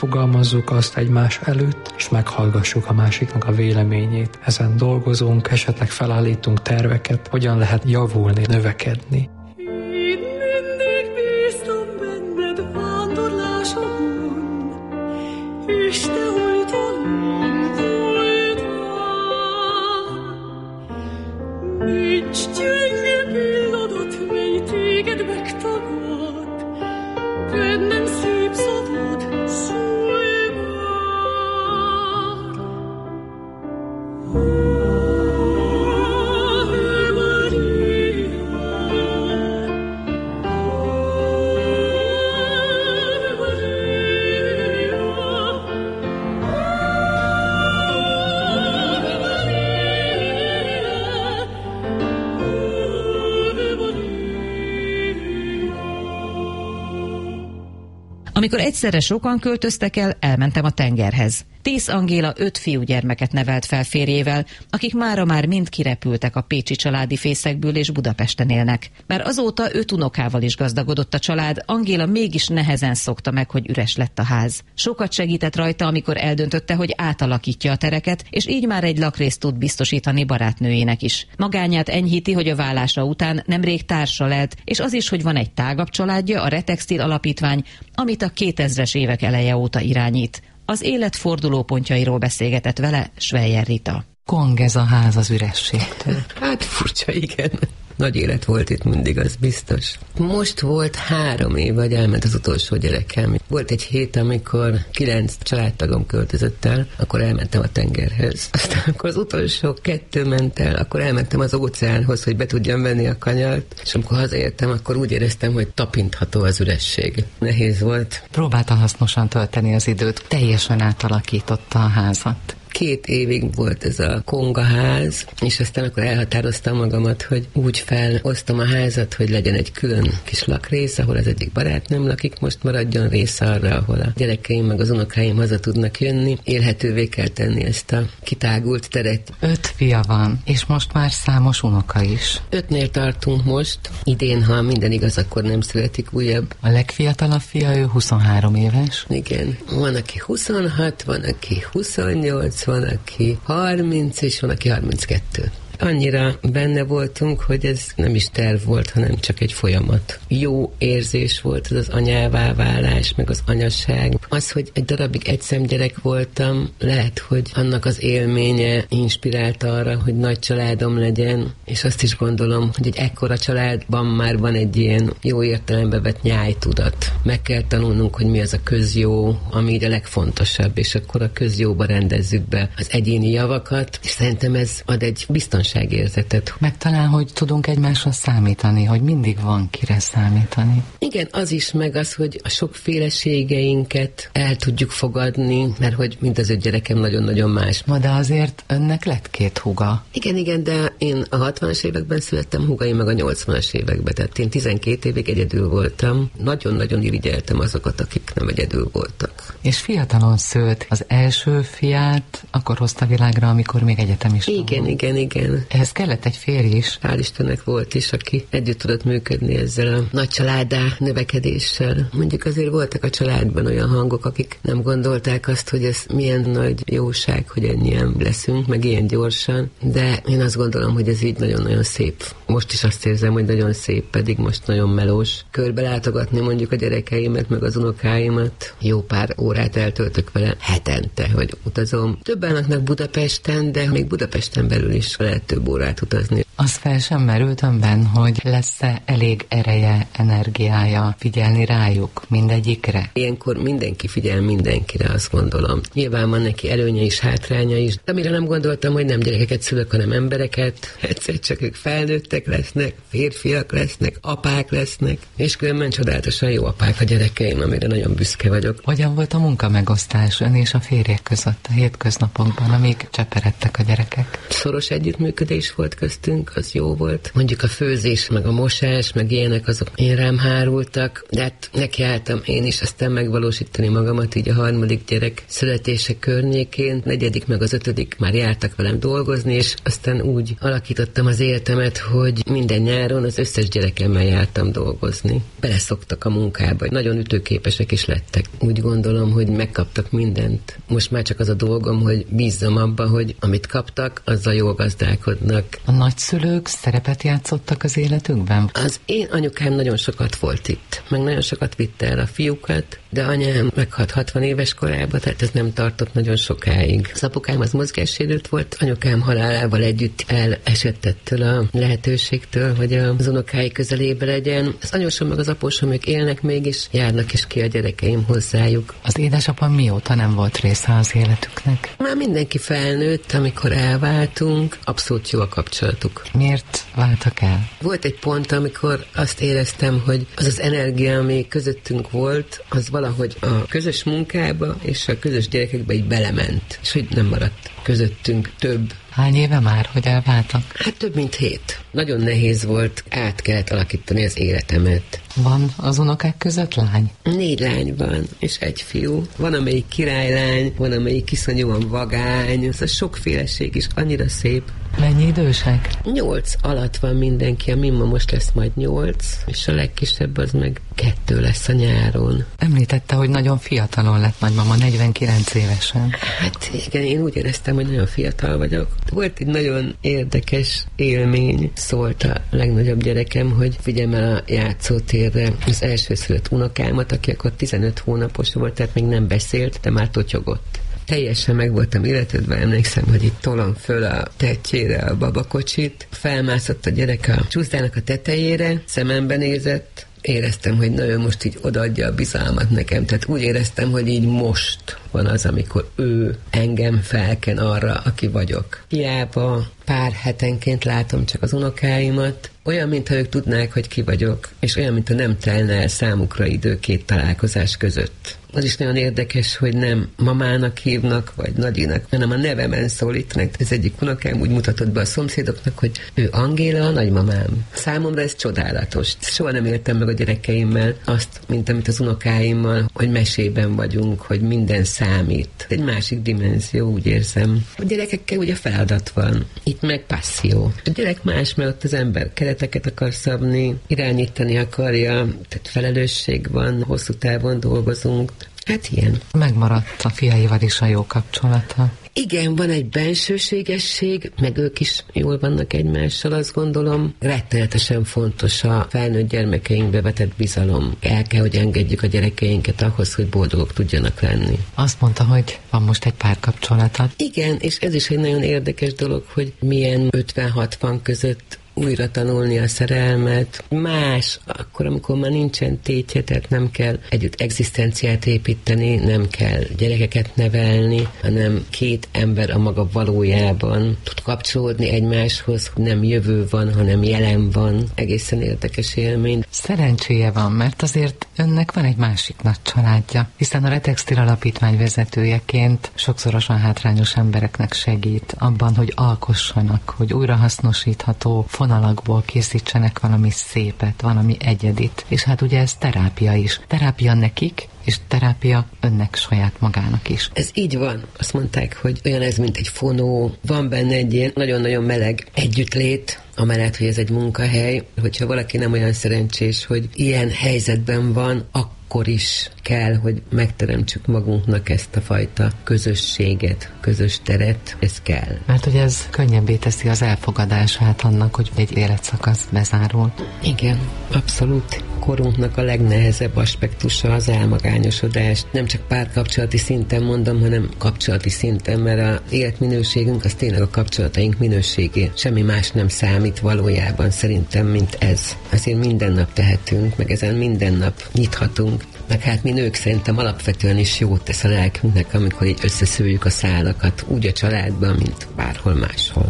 Speaker 16: megfogalmazzuk azt egymás előtt, és meghallgassuk a másiknak a véleményét. Ezen dolgozunk, esetleg felállítunk terveket, hogyan lehet javulni, növekedni.
Speaker 13: És te oldalam voltál, nincs gyenge pillanat, mely téged megtagad, bennem szép szavad szólj már. Ave Maria, Ave Maria.
Speaker 10: Amikor egyszerre sokan költöztek el, elmentem a tengerhez. Tész Angéla 5 fiúgyermeket nevelt fel férjével, akik mára már mind kirepültek a pécsi családi fészekből és Budapesten élnek. Bár azóta 5 unokával is gazdagodott a család, Angéla mégis nehezen szokta meg, hogy üres lett a ház. Sokat segített rajta, amikor eldöntötte, hogy átalakítja a tereket, és így már egy lakrészt tud biztosítani barátnőjének is. Magányát enyhíti, hogy a válása után nemrég társa lelt, és az is, hogy van egy tágabb családja, a Retextil Alapítvány, amit a 2000-es évek eleje óta irányít. Az élet fordulópontjairól beszélgetett vele Schweyer Rita.
Speaker 17: Kong ez a ház az ürességtől.
Speaker 8: Hát furcsa, igen. Nagy élet volt itt mindig, az biztos. Most volt 3 év, vagy elment az utolsó gyerekem. Volt egy hét, amikor 9 családtagom költözött el, akkor elmentem a tengerhez. Aztán amikor az utolsó 2 ment el, akkor elmentem az óceánhoz, hogy be tudjam venni a kanyart, és amikor hazaértem, akkor úgy éreztem, hogy tapintható az üresség. Nehéz volt.
Speaker 17: Próbálta hasznosan tölteni az időt, teljesen átalakította a házat.
Speaker 8: 2 évig volt ez a kongaház, és aztán akkor elhatároztam magamat, hogy úgy felosztom a házat, hogy legyen egy külön kis lakrész, ahol az egyik barátnőm lakik, most maradjon rész arra, ahol a gyerekeim meg az unokáim haza tudnak jönni. Élhetővé kell tenni ezt a kitágult teret.
Speaker 17: 5 fia van, és most már számos unoka is.
Speaker 8: 5-nél tartunk most. Idén, ha minden igaz, akkor nem születik újabb.
Speaker 17: A legfiatalabb fia, ő 23 éves.
Speaker 8: Igen. Van, aki 26, van, aki 28, van, aki 30, és van, aki 32. Annyira benne voltunk, hogy ez nem is terv volt, hanem csak egy folyamat. Jó érzés volt ez az anyává válás, meg az anyaság. Az, hogy egy darabig egyszemgyerek voltam, lehet, hogy annak az élménye inspirált arra, hogy nagy családom legyen, és azt is gondolom, hogy egy ekkora családban már van egy ilyen jó értelembe vett nyájtudat. Meg kell tanulnunk, hogy mi az a közjó, ami így a legfontosabb, és akkor a közjóba rendezzük be az egyéni javakat, és szerintem ez ad egy biztonságérzetet.
Speaker 17: Meg talán, hogy tudunk egymásra számítani, hogy mindig van kire számítani.
Speaker 8: Igen, az is, meg az, hogy a sokféleségeinket el tudjuk fogadni, mert hogy mind az 5 gyerekem nagyon-nagyon más.
Speaker 17: Ma de azért önnek lett 2 húga.
Speaker 8: Igen, de én a 60-as években születtem, húgaim meg a 80-as években, tehát én 12 évig egyedül voltam. Nagyon-nagyon irigyeltem azokat, akik nem egyedül voltak.
Speaker 17: És fiatalon szült az első fiát, akkor hozta világra, amikor még egyetemista volt.
Speaker 8: Igen.
Speaker 17: Ehhez kellett egy férj is.
Speaker 8: Hál' Istennek volt is, aki együtt tudott működni ezzel a nagy családdá növekedéssel. Mondjuk azért voltak a családban olyan hangok, akik nem gondolták azt, hogy ez milyen nagy jóság, hogy ennyien leszünk, meg ilyen gyorsan, de én azt gondolom, hogy ez így nagyon-nagyon szép. Most is azt érzem, hogy nagyon szép, pedig most nagyon melós. Körbe látogatni mondjuk a gyerekeimet, meg az unokáimat. Jó pár órát eltöltök vele hetente, hogy utazom. Több állnak Budapesten, de még Budapesten belül is lehet több órát utazni.
Speaker 17: Az fel sem merült önben, hogy lesz-e elég ereje, energiája figyelni rájuk, mindegyikre?
Speaker 8: Ilyenkor mindenki figyel mindenkire, azt gondolom. Nyilván van neki előnye is, hátránya is, de amire nem gondoltam, hogy nem gyerekeket szülök, hanem embereket. Egyszer csak ők felnőttek lesznek, férfiak lesznek, apák lesznek, és különben csodálatosan jó apák a gyerekeim, amire nagyon büszke vagyok.
Speaker 17: Hogyan volt a munkamegosztás ön és a férjek között a hétköznapokban, amíg cseperedtek a gyerekek?
Speaker 8: Szoros együttműködés együttműködés volt köztünk, az jó volt. Mondjuk a főzés, meg a mosás, meg ilyenek, azok én rám hárultak, de hát nekiálltam én is aztán megvalósítani magamat így a harmadik gyerek születése környékén, negyedik meg az ötödik már jártak velem dolgozni, és aztán úgy alakítottam az életemet, hogy minden nyáron az összes gyerekemmel jártam dolgozni. Beleszoktak a munkába, nagyon ütőképesek is lettek. Úgy gondolom, hogy megkaptak mindent. Most már csak az a dolgom, hogy bízzam abba, hogy amit kaptak, azzal jól gazdálkodnak.
Speaker 17: A nagyszülők szerepet játszottak az életükben?
Speaker 8: Az én anyukám nagyon sokat volt itt, meg nagyon sokat vitte el a fiúkat, de anyám meghalt 60 éves korában, tehát ez nem tartott nagyon sokáig. Az apukám az mozgássérült volt, anyukám halálával együtt elesett ettől a lehetőségtől, hogy az unokái közelébe legyen. Az anyósom meg az apósom ők élnek még, és járnak is ki a gyerekeim hozzájuk.
Speaker 17: Az édesapa mióta nem volt része az életüknek?
Speaker 8: Már mindenki felnőtt, amikor elváltunk, abszolút jó a kapcsolatuk.
Speaker 17: Miért váltak el?
Speaker 8: Volt egy pont, amikor azt éreztem, hogy az az energia, ami közöttünk volt, az valahogy a közös munkába és a közös gyerekekbe így belement, és hogy nem maradt közöttünk több.
Speaker 17: Hány éve már, hogy elváltak?
Speaker 8: Hát több mint 7. Nagyon nehéz volt, át kellett alakítani az életemet.
Speaker 17: Van az unokák között lány?
Speaker 8: 4 lány van, és 1 fiú. Van, amelyik királylány, van, amelyik iszonyúan vagány, ez a sokféleség is annyira szép.
Speaker 17: Mennyi idősek?
Speaker 8: 8 alatt van mindenki, a Mimma most lesz majd 8, és a legkisebb az meg 2 lesz a nyáron.
Speaker 17: Említette, hogy nagyon fiatalon lett nagymama, 49 évesen.
Speaker 8: Hát igen, én úgy éreztem, hogy nagyon fiatal vagyok. Volt egy nagyon érdekes élmény, szólt a legnagyobb gyerekem, hogy vigyem el a játszótérre az elsőszülött unokámat, aki akkor 15 hónapos volt, tehát még nem beszélt, de már totyogott. Teljesen meg voltam illetődve, emlékszem, hogy itt tolom föl a tetjére a babakocsit, felmászott a gyerek a csúszdának a tetejére, szemembe nézett, éreztem, hogy nagyon most így odaadja a bizalmat nekem, tehát úgy éreztem, hogy így most van az, amikor ő engem felken arra, aki vagyok. Hiába pár hetenként látom csak az unokáimat, olyan, mintha ők tudnák, hogy ki vagyok, és olyan, mintha nem telne el számukra idő 2 találkozás között. Az is nagyon érdekes, hogy nem mamának hívnak, vagy nagyinak, hanem a nevemen szólítanak. Ez egyik unokám úgy mutatott be a szomszédoknak, hogy ő Angéla, a nagymamám. Számomra ez csodálatos. Soha nem éltem meg a gyerekeimmel azt, mint amit az unokáimmal, hogy mesében vagyunk, hogy minden számít. Egy másik dimenzió, úgy érzem. A gyerekekkel ugye feladat van. Itt meg passzió. A gyerek más, mert ott az ember kereteket akar szabni, irányítani akarja, tehát felelősség van, hosszú távon dolgozunk. Hát ilyen.
Speaker 17: Megmaradt a fiaival is a jó kapcsolata.
Speaker 8: Igen, van egy bensőségesség, meg ők is jól vannak egymással, azt gondolom. Rettenetesen fontos a felnőtt gyermekeinkbe vetett bizalom. El kell, hogy engedjük a gyerekeinket ahhoz, hogy boldogok tudjanak lenni.
Speaker 17: Azt mondta, hogy van most egy párkapcsolata.
Speaker 8: Igen, és ez is egy nagyon érdekes dolog, hogy milyen 50-60 között újra tanulni a szerelmet. Más, akkor, amikor már nincsen tétje, tehát nem kell együtt egzisztenciát építeni, nem kell gyerekeket nevelni, hanem 2 ember a maga valójában tud kapcsolódni egymáshoz, nem jövő van, hanem jelen van. Egészen érdekes élmény.
Speaker 17: Szerencséje van, mert azért önnek van egy másik nagy családja, hiszen a Retextil Alapítvány vezetőjeként sokszorosan hátrányos embereknek segít abban, hogy alkossanak, hogy újrahasznosítható fonalakból készítsenek valami szépet, valami egyedit. És hát ugye ez terápia is. Terápia nekik, és terápia önnek saját magának is.
Speaker 8: Ez így van. Azt mondták, hogy olyan ez, mint egy fonó. Van benne egy ilyen nagyon-nagyon meleg együttlét, amellett, hogy ez egy munkahely. Hogyha valaki nem olyan szerencsés, hogy ilyen helyzetben van, akkor is kell, hogy megteremtsük magunknak ezt a fajta közösséget, közös teret. Ez kell.
Speaker 17: Mert hogy ez könnyebbé teszi az elfogadását annak, hogy egy életszakasz bezárul.
Speaker 8: Igen, abszolút. Korunknak a legnehezebb aspektusa az elmagányosodás. Nem csak párkapcsolati szinten mondom, hanem kapcsolati szinten, mert az életminőségünk az tényleg a kapcsolataink minőségé. Semmi más nem számít valójában szerintem, mint ez. Azért minden nap tehetünk, meg ezen minden nap nyithatunk. Meg hát mi nők szerintem alapvetően is jót tesz a lelkünknek, amikor így összeszőjük a szálakat, úgy a családban, mint bárhol máshol.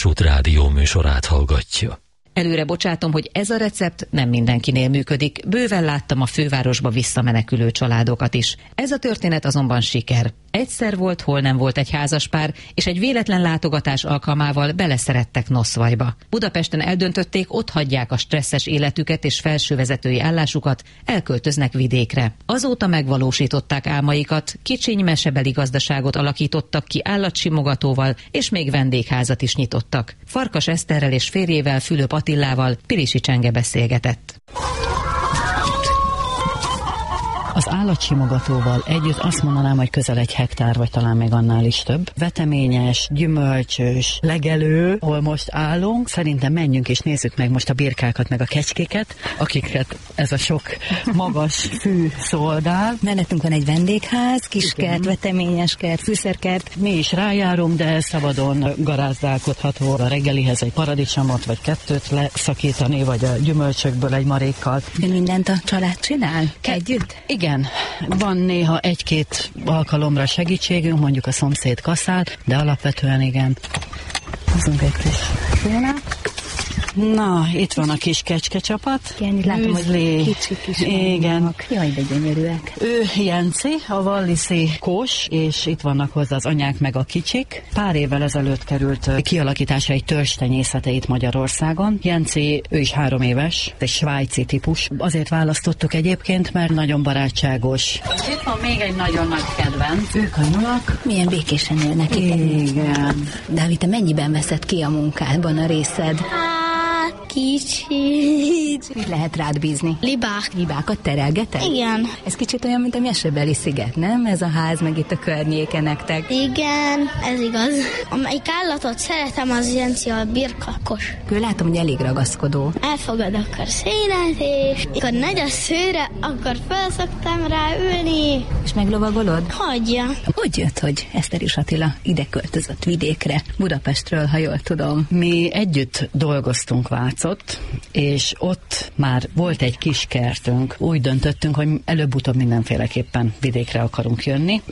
Speaker 1: Kossuth Rádió műsorát hallgatja.
Speaker 10: Előre bocsátom, hogy ez a recept nem mindenkinél működik. Bőven láttam a fővárosba visszamenekülő családokat is. Ez a történet azonban siker. Egyszer volt, hol nem volt egy házaspár, és egy véletlen látogatás alkalmával beleszerettek Noszvajba. Budapesten eldöntötték, ott hagyják a stresszes életüket és felsővezetői állásukat, elköltöznek vidékre. Azóta megvalósították álmaikat, kicsiny mesebeli gazdaságot alakítottak ki állatsimogatóval, és még vendégházat is nyitottak. Farkas Eszterrel és férjével, Fülöp Attillával Pirisi Csenge beszélgetett.
Speaker 18: Az állatsimogatóval együtt azt mondanám, hogy közel 1 hektár, vagy talán még annál is több. Veteményes, gyümölcsös, legelő, hol most állunk. Szerintem menjünk és nézzük meg most a birkákat, meg a kecskéket, akiket ez a sok magas fű szolgál.
Speaker 14: Mellettünk van egy vendégház, kiskert, veteményes kert, fűszerkert.
Speaker 18: Mi is rájárunk, de szabadon garázdálkodható. A reggelihez egy paradicsomot, vagy 2 leszakítani, vagy a gyümölcsökből egy marékkal.
Speaker 14: De mindent a család csinál? Együtt?
Speaker 18: Igen, van néha 1-2 alkalomra segítségünk, mondjuk a szomszéd kaszál, de alapvetően igen. Hozunk egy kis félát. Na, itt van a kis kecskecsapat.
Speaker 14: Igen, látom, hogy kicsi
Speaker 18: igen.
Speaker 14: Jaj, de gyönyörűek.
Speaker 18: Ő Jenci, a walliszi kós, és itt vannak hozzá az anyák meg a kicsik. Pár évvel ezelőtt került kialakításra egy törzstenyészete itt Magyarországon. Jenci, ő is 3 éves, egy svájci típus. Azért választottuk egyébként, mert nagyon barátságos. Itt van még egy nagyon nagy kedvenc. Ők a nyulak.
Speaker 14: Milyen békésen élnek itt.
Speaker 18: Igen.
Speaker 14: Dávid, te mennyiben veszed ki a munkádban a részed?
Speaker 19: Kicsit.
Speaker 14: Mit lehet rád bízni?
Speaker 19: Libák.
Speaker 14: Libákat terelgetek?
Speaker 19: Igen.
Speaker 14: Ez kicsit olyan, mint a Mesebeli sziget, nem? Ez a ház meg itt a környéken nektek.
Speaker 19: Igen, ez igaz. Amelyik állatot szeretem, az Jenci a birkakos.
Speaker 14: Ő látom, hogy elég ragaszkodó.
Speaker 19: Elfogad akkor szénet, és akkor nagy a szőre, akkor fel szoktam rá ülni.
Speaker 14: És meglovagolod?
Speaker 19: Hagyja.
Speaker 14: Hogy jött, hogy Eszter és Attila ide költözött vidékre, Budapestről, ha jól tudom?
Speaker 18: Mi együtt dolgoztunk Vácott, és ott már volt egy kis kertünk. Úgy döntöttünk, hogy előbb-utóbb mindenféleképpen vidékre akarunk jönni.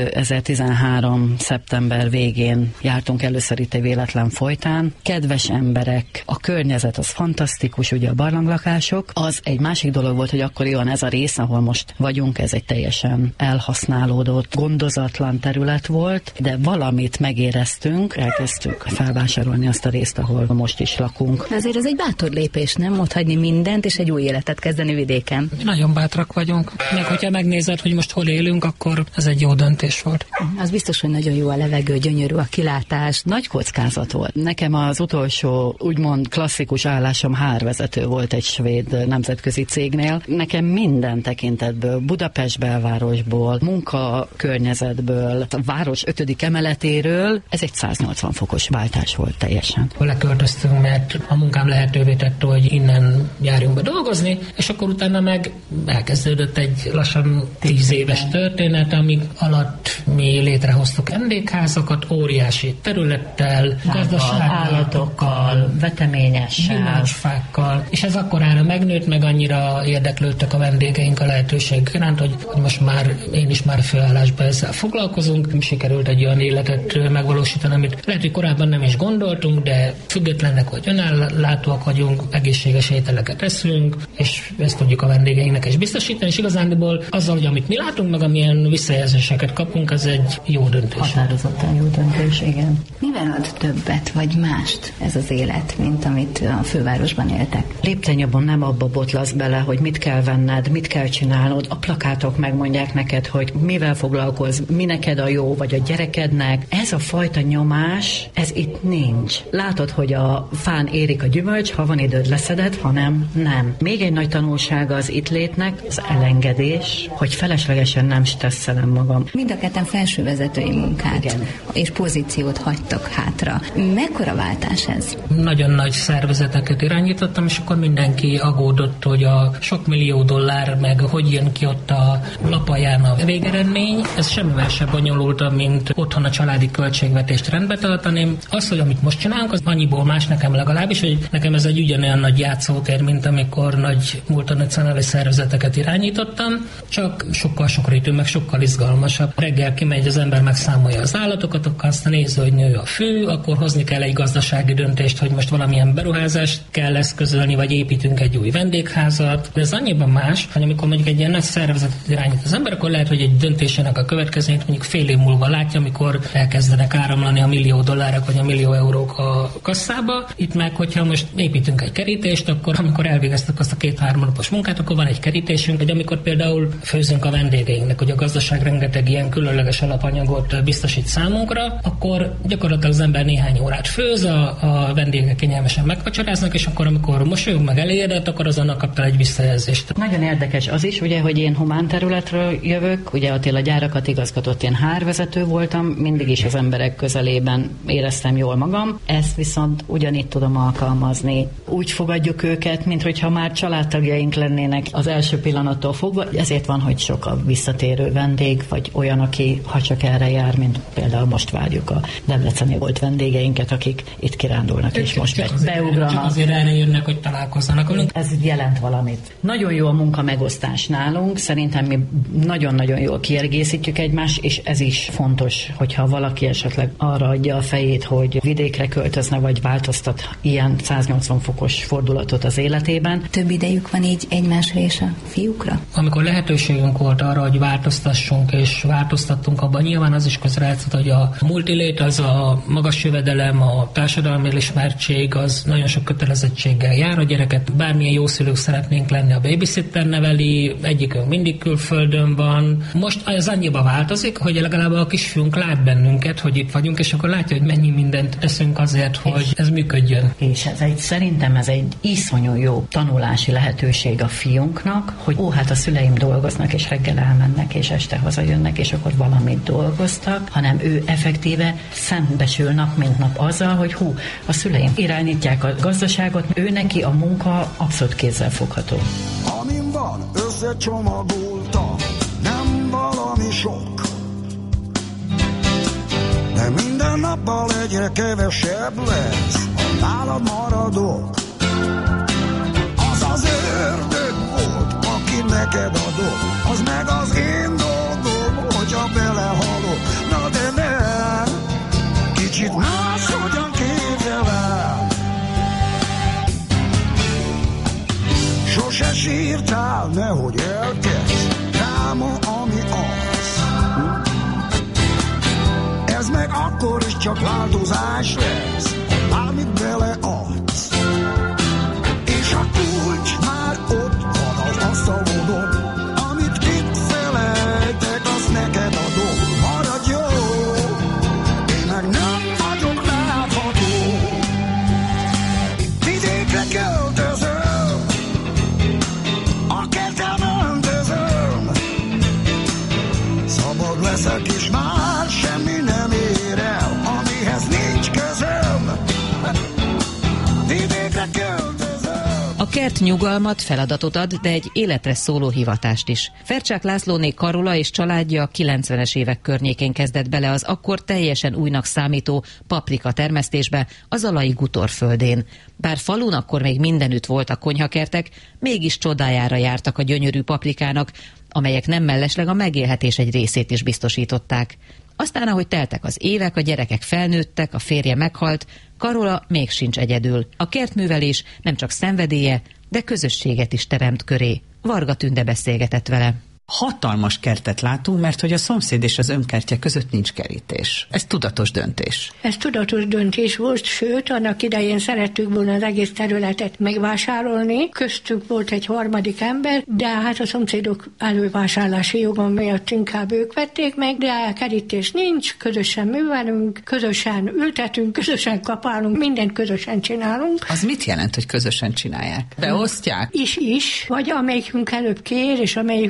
Speaker 18: 2013. szeptember végén jártunk először itt egy véletlen folytán. Kedves emberek, a környezet az fantasztikus, ugye a barlanglakások. Az egy másik dolog volt, hogy akkoriban ez a rész, ahol most vagyunk, ez egy teljesen elhasználódott, gondozatlan terület volt, de valamit megéreztünk, elkezdtük felvásárolni azt a részt, ahol most is lakunk.
Speaker 14: Azért ez egy bátor lépés, nem? Otthagyni mindent, és egy új életet kezdeni vidéken.
Speaker 20: Nagyon bátrak vagyunk. Még hogyha megnézed, hogy most hol élünk, akkor ez egy jó döntés volt.
Speaker 14: Az biztos, hogy nagyon jó a levegő, gyönyörű a kilátás.
Speaker 18: Nagy kockázat volt. Nekem az utolsó, úgymond klasszikus állásom hárvezető volt egy svéd nemzetközi cégnél. Nekem minden tekintetből, Budapest belvárosból, munkakörnyezetből, a város 5. emeletéről, ez egy 180 fokos váltás volt teljesen.
Speaker 20: Leköltöztünk, mert a munkám lehetővé tette, hogy innen járjunk be dolgozni, és akkor utána meg elkezdődött egy lassan 10 éves történet, amíg alatt mi létrehoztuk vendégházakat, óriási területtel, gazdaságállatokkal,
Speaker 18: veteményessel,
Speaker 20: gyümölcsfákkal, és ez akkorára megnőtt, meg annyira érdeklődtek a vendégeink a lehetőség iránt, hogy most már én is már főállásban ezzel foglalkozunk. Sikerült egy olyan életet megvalósítani, amit lehet, hogy korábban nem is gondoltunk, de függetlenek vagy önellátóak vagyunk, egészséges ételeket eszünk, és ezt tudjuk a vendégeinknek is biztosítani, és igazándiból azzal, hogy amit mi látunk, meg amilyen visszajelzéseket kapunk, ez egy jó döntés.
Speaker 18: Határozottan jó döntés, igen.
Speaker 14: Mivel ad többet vagy mást ez az élet, mint amit a fővárosban éltek?
Speaker 18: Léptennyabban nem abba botlasz bele, hogy mit kell venned, mit kell csinálnod. A plakátok megmondják neked, hogy mivel foglalkozz, mi neked a jó, vagy a gyerekednek. Ez a fajta nyomás, ez itt nincs. Látod, hogy a fán érik a gyümölcs, ha van időd leszeded, ha nem. Még egy nagy tanulsága az itt létnek, az elengedés, hogy feleslegesen nem stresszelem magam.
Speaker 14: Mind a ketten felsővezetői munkát, igen, és pozíciót hagytak hátra. Mekkora váltás ez?
Speaker 20: Nagyon nagy szervezeteket irányítottam, és akkor mindenki aggódott, hogy a sok millió dollár, meg hogy jön ki ott a lapalján a végeredmény. Ez semmivel sem bonyolultabb, mint otthon a családi költségvetést rendbe tartani. Az, hogy amit most csinálunk, az annyiból más nekem legalábbis, hogy nekem nekem ez egy ugyanolyan nagy játszótér, mint amikor nagy multinacionális szervezeteket irányítottam, csak sokkal sokrítő, meg sokkal izgalmasabb. Reggel kimegy az ember, megszámolja az állatokat, akkor aztán néző, hogy nő a fű, akkor hozni kell egy gazdasági döntést, hogy most valamilyen beruházást kell eszközölni, vagy építünk egy új vendégházat. De ez annyiban más, hogy amikor mondjuk egy ilyen nagy szervezetet irányít az ember, akkor lehet, hogy egy döntésének a következményt mondjuk fél év múlva látja, amikor elkezdenek áramlani a $1 millió vagy a €1 millió a kasszába. Itt meg, hogyha most építünk egy kerítést, akkor amikor elvégeztek azt a 2-3 napos munkát, akkor van egy kerítésünk, vagy amikor például főzünk a vendégeinknek, hogy a gazdaság rengeteg ilyen különleges alapanyagot biztosít számunkra, akkor gyakorlatilag az ember néhány órát főz, a vendégek kényelmesen megvacsoráznak, és akkor amikor mosolyog meg elégedett, akkor azonnal kapta egy visszajelzést.
Speaker 18: Nagyon érdekes az is, ugye, hogy én humán területről jövök, ugye Attila gyárakat igazgatott, én HR-vezető voltam, mindig is az emberek közelében éreztem jól magam, ezt viszont ugyanitt tudom alkalmazni. Úgy fogadjuk őket, mint hogyha már családtagjaink lennének az első pillanattól fogva, ezért van, hogy sok a visszatérő vendég, vagy olyan, aki ha csak erre jár, mint például most várjuk a debreceni volt vendégeinket, akik itt kirándulnak, és most beugranak.
Speaker 20: Csak azért erre jönnek, hogy találkozzanak.
Speaker 18: Ez jelent valamit. Nagyon jó a munka megosztás nálunk, szerintem mi nagyon-nagyon jól kiegészítjük egymást, és ez is fontos, hogyha valaki esetleg arra adja a fejét, hogy vidékre költözne, vagy változtat ilyen 180 fokos fordulatot az életében.
Speaker 14: Több idejük van így egymásra és a fiúkra?
Speaker 20: Amikor lehetőségünk volt arra, hogy változtassunk, és változtattunk abban, nyilván az is közrejátszott, hogy a multilét, az a magas jövedelem, a társadalmi elismertség, az nagyon sok kötelezettséggel jár. A gyereket bármilyen jó szülők szeretnénk lenni, a babysitter neveli, egyikünk mindig külföldön van. Most az annyiba változik, hogy legalább a kisfiunk lát bennünket, hogy itt vagyunk, és akkor látja, hogy mennyi mindent teszünk azért, hogy ez működjön.
Speaker 18: És szerintem ez egy iszonyú jó tanulási lehetőség a fiunknak, hogy hát a szüleim dolgoznak, és reggel elmennek, és este hazajönnek, és akkor valamit dolgoztak, hanem ő effektíve szembesül nap mint nap azzal, hogy a szüleim irányítják a gazdaságot, ő neki a munka abszolút kézzelfogható.
Speaker 21: Amin van, összecsomagolta, nem valami sok, de minden nappal egyre kevesebb lesz, ha nálad maradok. Az az ördög volt, aki neked adott, az meg az én dolgom, hogyha belehalok. Na de nem, kicsit máshogyan képzelem. Sose sírtál, nehogy elkezd, dráma, ami az. Ez meg akkor is csak változás lesz, bármit beleadsz. És a kulcs már ott van az asztalodon, amit itt felejtek, azt neked adom. Maradj jó, én meg nem vagyok látható. Vidékre költözöm, a kertem öntözöm, szabad leszek és már semmi nem ér el, amihez nincs közöm. Vidékre költözöm.
Speaker 10: A kert nyugalmat, feladatot ad, de egy életre szóló hivatást is. Fercsák Lászlóné Karola és családja a 90-es évek környékén kezdett bele az akkor teljesen újnak számító paprika termesztésbe a Zalai Gutorföldén. Bár falun akkor még mindenütt voltak konyhakertek, mégis csodájára jártak a gyönyörű paprikának, amelyek nem mellesleg a megélhetés egy részét is biztosították. Aztán, ahogy teltek az évek, a gyerekek felnőttek, a férje meghalt, Karola még sincs egyedül. A kertművelés nem csak szenvedélye, de közösséget is teremt köré. Varga Tünde beszélgetett vele.
Speaker 22: Hatalmas kertet látunk, mert hogy a szomszéd és az önkertje között nincs kerítés. Ez tudatos döntés.
Speaker 9: Ez tudatos döntés volt, sőt, annak idején szerettük volna az egész területet megvásárolni. Köztük volt egy harmadik ember, de hát a szomszédok elővásárlási jogon miatt inkább ők vették meg, de kerítés nincs, közösen művelünk, közösen ültetünk, közösen kapálunk, mindent közösen csinálunk.
Speaker 22: Az mit jelent, hogy közösen csinálják? Beosztják?
Speaker 9: Is, vagy amelyikünk előbb kér, és amelyikünk lát,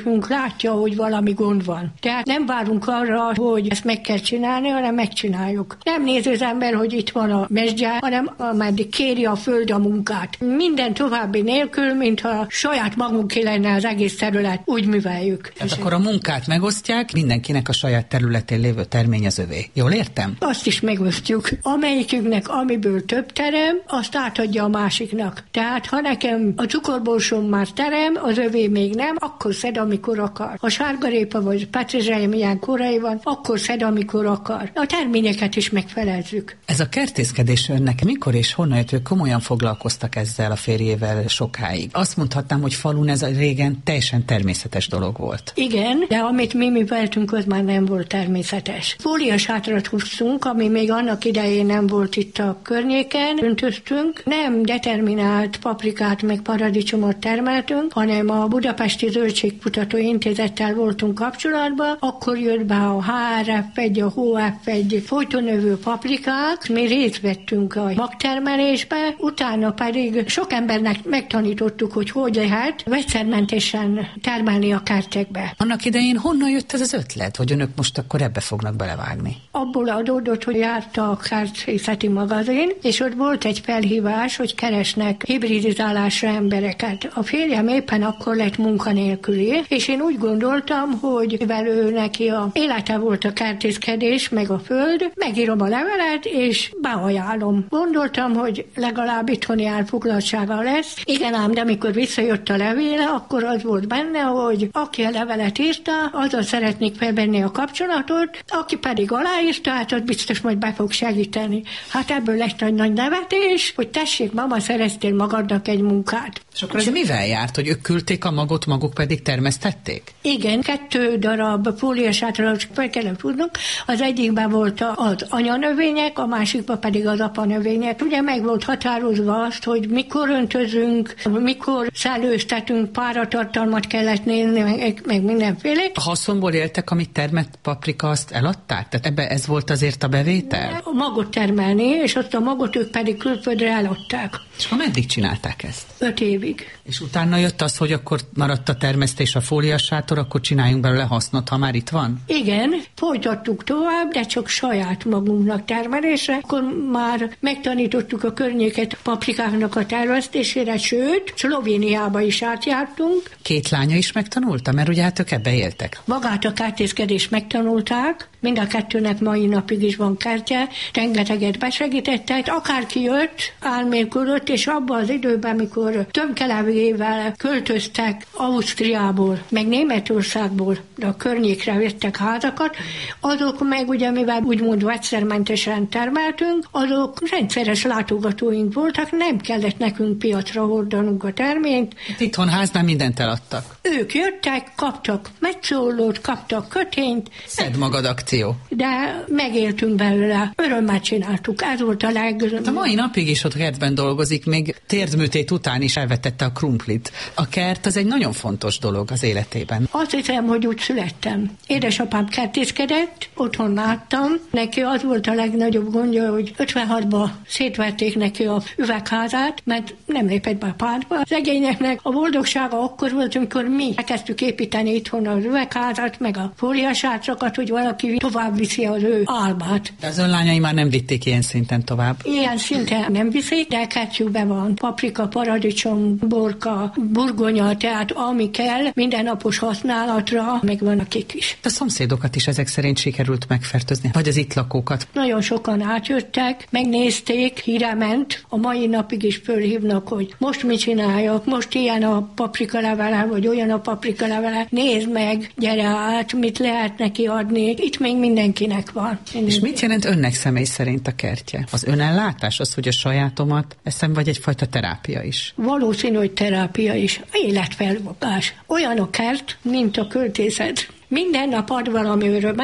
Speaker 9: látja, hogy valami gond van. Tehát nem várunk arra, hogy ezt meg kell csinálni, hanem megcsináljuk. Nem nézi az ember, hogy itt van a mesdje, hanem ameddig kéri a föld a munkát. Minden további nélkül, mintha saját magunké lenne az egész terület, úgy műveljük.
Speaker 22: Tehát akkor a munkát megosztják, mindenkinek a saját területén lévő termény az övé. Jól értem?
Speaker 9: Azt is megosztjuk. Amelyikünknek, amiből több terem, azt átadja a másiknak. Tehát ha nekem a cukorborsom már terem, az övé még nem, akkor szed, amikor akar. Ha sárgarépa vagy petrezselye milyen korai van, akkor szed, amikor akar. A terményeket is megfelezzük.
Speaker 22: Ez a kertészkedés önnek mikor és honnan jött, ők komolyan foglalkoztak ezzel a férjével sokáig? Azt mondhatnám, hogy falun ez a régen teljesen természetes dolog volt.
Speaker 9: Igen, de amit mi műveltünk, az már nem volt természetes. Fóliasátrat húztunk, ami még annak idején nem volt itt a környéken, öntöztünk. Nem determinált paprikát meg paradicsomot termeltünk, hanem a Budapesti Zöldségkutató Intézettel voltunk kapcsolatban, akkor jött be a HRF1, a HOF1 folytonövő paprikák, mi részt vettünk a magtermelésbe, utána pedig sok embernek megtanítottuk, hogy lehet vegyszermentesen termelni a kertekbe.
Speaker 22: Annak idején honnan jött ez az ötlet, hogy önök most akkor ebbe fognak belevágni?
Speaker 9: Abból adódott, hogy járt a kertészeti magazin, és ott volt egy felhívás, hogy keresnek hibridizálásra embereket. A férjem éppen akkor lett munkanélküli, és én úgy gondoltam, hogy mivel ő neki a élete volt a kertészkedés, meg a föld, megírom a levelet, és beajánlom. Gondoltam, hogy legalább itthoni elfoglaltsága lesz. Igen ám, de amikor visszajött a levéle, akkor az volt benne, hogy aki a levelet írta, azzal szeretnék felvenni a kapcsolatot, aki pedig aláírta, hát az biztos majd be fog segíteni. Hát ebből lett egy nagy nevetés, hogy tessék, mama, szereztél magadnak egy munkát.
Speaker 22: És akkor ez mivel járt, hogy ők küldték a magot, maguk pedig termesztették?
Speaker 9: Igen, 2 darab fóliasátrat fel kellett tudnunk. Az egyikben volt az anyanövények, a másikban pedig az apanövények. Ugye meg volt határozva azt, hogy mikor öntözünk, mikor szellőztetünk, páratartalmat kellett nézni, meg mindenféle.
Speaker 22: A haszonból éltek, amit termett paprika, azt eladták? Tehát ebbe ez volt azért a bevétel?
Speaker 9: A magot termelni, és azt a magot ők pedig külföldre eladták.
Speaker 22: És ha meddig csinálták ezt?
Speaker 9: 5 évig.
Speaker 22: És utána jött az, hogy akkor maradt a termesztés a fóliasátor, akkor csináljunk belőle hasznot, ha már itt van?
Speaker 9: Igen, folytattuk tovább, de csak saját magunknak termelésre. Akkor már megtanítottuk a környéket paprikáknak a termesztésére, sőt, Szlovéniába is átjártunk.
Speaker 22: 2 lánya is megtanulta, mert ugye hát ők ebbe éltek.
Speaker 9: Magát a kertészkedést megtanulták, mind a 2-nek mai napig is van kertje, rengeteget besegítettek, akárki jött, álmélkodott, és abban az időben, mikor tömkelevégével költöztek Ausztriából, meg Németországból, de a környékre vettek házakat, azok meg ugye, mivel úgymond vegyszermentesen termeltünk, azok rendszeres látogatóink voltak, nem kellett nekünk piacra hordanunk a terményt.
Speaker 22: Itthon háznál mindent eladtak.
Speaker 9: Ők jöttek, kaptak metszólót, kaptak kötényt.
Speaker 22: Szedd magad akció.
Speaker 9: De megéltünk belőle, örömmel csináltuk, ez volt a legjobb.
Speaker 22: A mai napig is ott kertben dolgozik, még térdműtét után is elvetette a krumplit. A kert az egy nagyon fontos dolog az életében.
Speaker 9: Azt hiszem, hogy úgy születtem. Édesapám kertészkedett, otthon láttam. Neki az volt a legnagyobb gondja, hogy 56-ban szétverték neki a üvegházát, mert nem lépett be a pártba. Az egényeknek a boldogsága akkor volt, amikor mi elkezdtük építeni itthon az üvegházat, meg a fóliasátrakat, hogy valaki tovább viszi az ő álmát.
Speaker 22: De az ön lányai már nem vitték ilyen szinten tovább?
Speaker 9: Ilyen szinten nem viszik, de kertjükben van paprika, paradicsom, borka, burgonya, tehát ami kell, mindennapos használatra, meg van akik is.
Speaker 22: A szomszédokat is ezek szerint sikerült megfertőzni, vagy az itt lakókat?
Speaker 9: Nagyon sokan átjöttek, megnézték, híre ment, a mai napig is fölhívnak, hogy most mit csináljak, most ilyen a paprikalevele, vagy olyan a paprikalevele, nézd meg, gyere át, mit lehet neki adni, itt még mindenkinek van.
Speaker 22: És mit jelent önnek személy szerint a kertje? Az önellátás, az, hogy a sajátomat eszem, vagy egyfajta terápia is?
Speaker 9: Valószínű, hogy terápia is. Életfelfogás. Olyan a kert, mint a költészet. Minden nap ad valami örömet,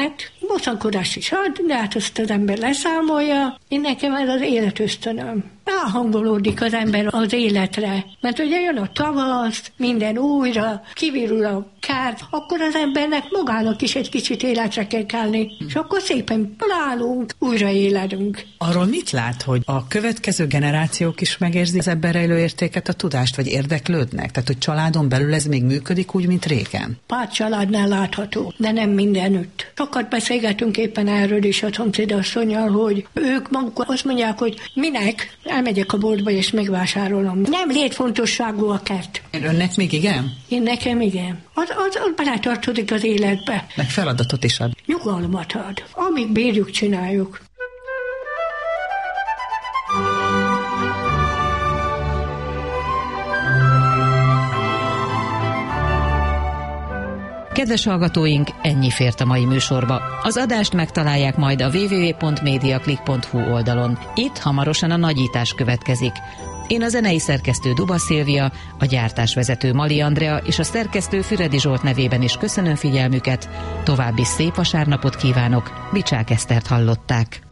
Speaker 9: bosszankodás is ad, de hát azt az ember leszámolja. Én nekem ez az életösztönöm. Ráhangolódik az ember az életre, mert ugye jön a tavasz, minden újra, kivirul a kárt, akkor az embernek magának is egy kicsit életre kell kelni, és akkor szépen találunk, újra élünk.
Speaker 22: Arról mit lát, hogy a következő generációk is megérzi az ebben rejlő értéket, a tudást, vagy érdeklődnek? Tehát, hogy családon belül ez még működik úgy, mint régen?
Speaker 9: Pár családnál látható, de nem mindenütt. Sokat beszélgetünk éppen erről is a szomszédasszonnyal, hogy ők maguk azt mondják, hogy minek elmegyek a boltba és megvásárolom. Nem létfontosságú a kert.
Speaker 22: Önnek még igen?
Speaker 9: Én nekem igen. Az beletartozik az életbe.
Speaker 22: Meg feladatot is ad.
Speaker 9: Nyugalmat ad. Amíg bírjuk, csináljuk.
Speaker 10: Kedves hallgatóink, ennyi fért a mai műsorba. Az adást megtalálják majd a www.mediaclick.hu oldalon. Itt hamarosan a nagyítás következik. Én a zenei szerkesztő Duba Szilvia, a gyártásvezető Mali Andrea és a szerkesztő Füredi Zsolt nevében is köszönöm figyelmüket. További szép vasárnapot kívánok, Bicsák Esztert hallották.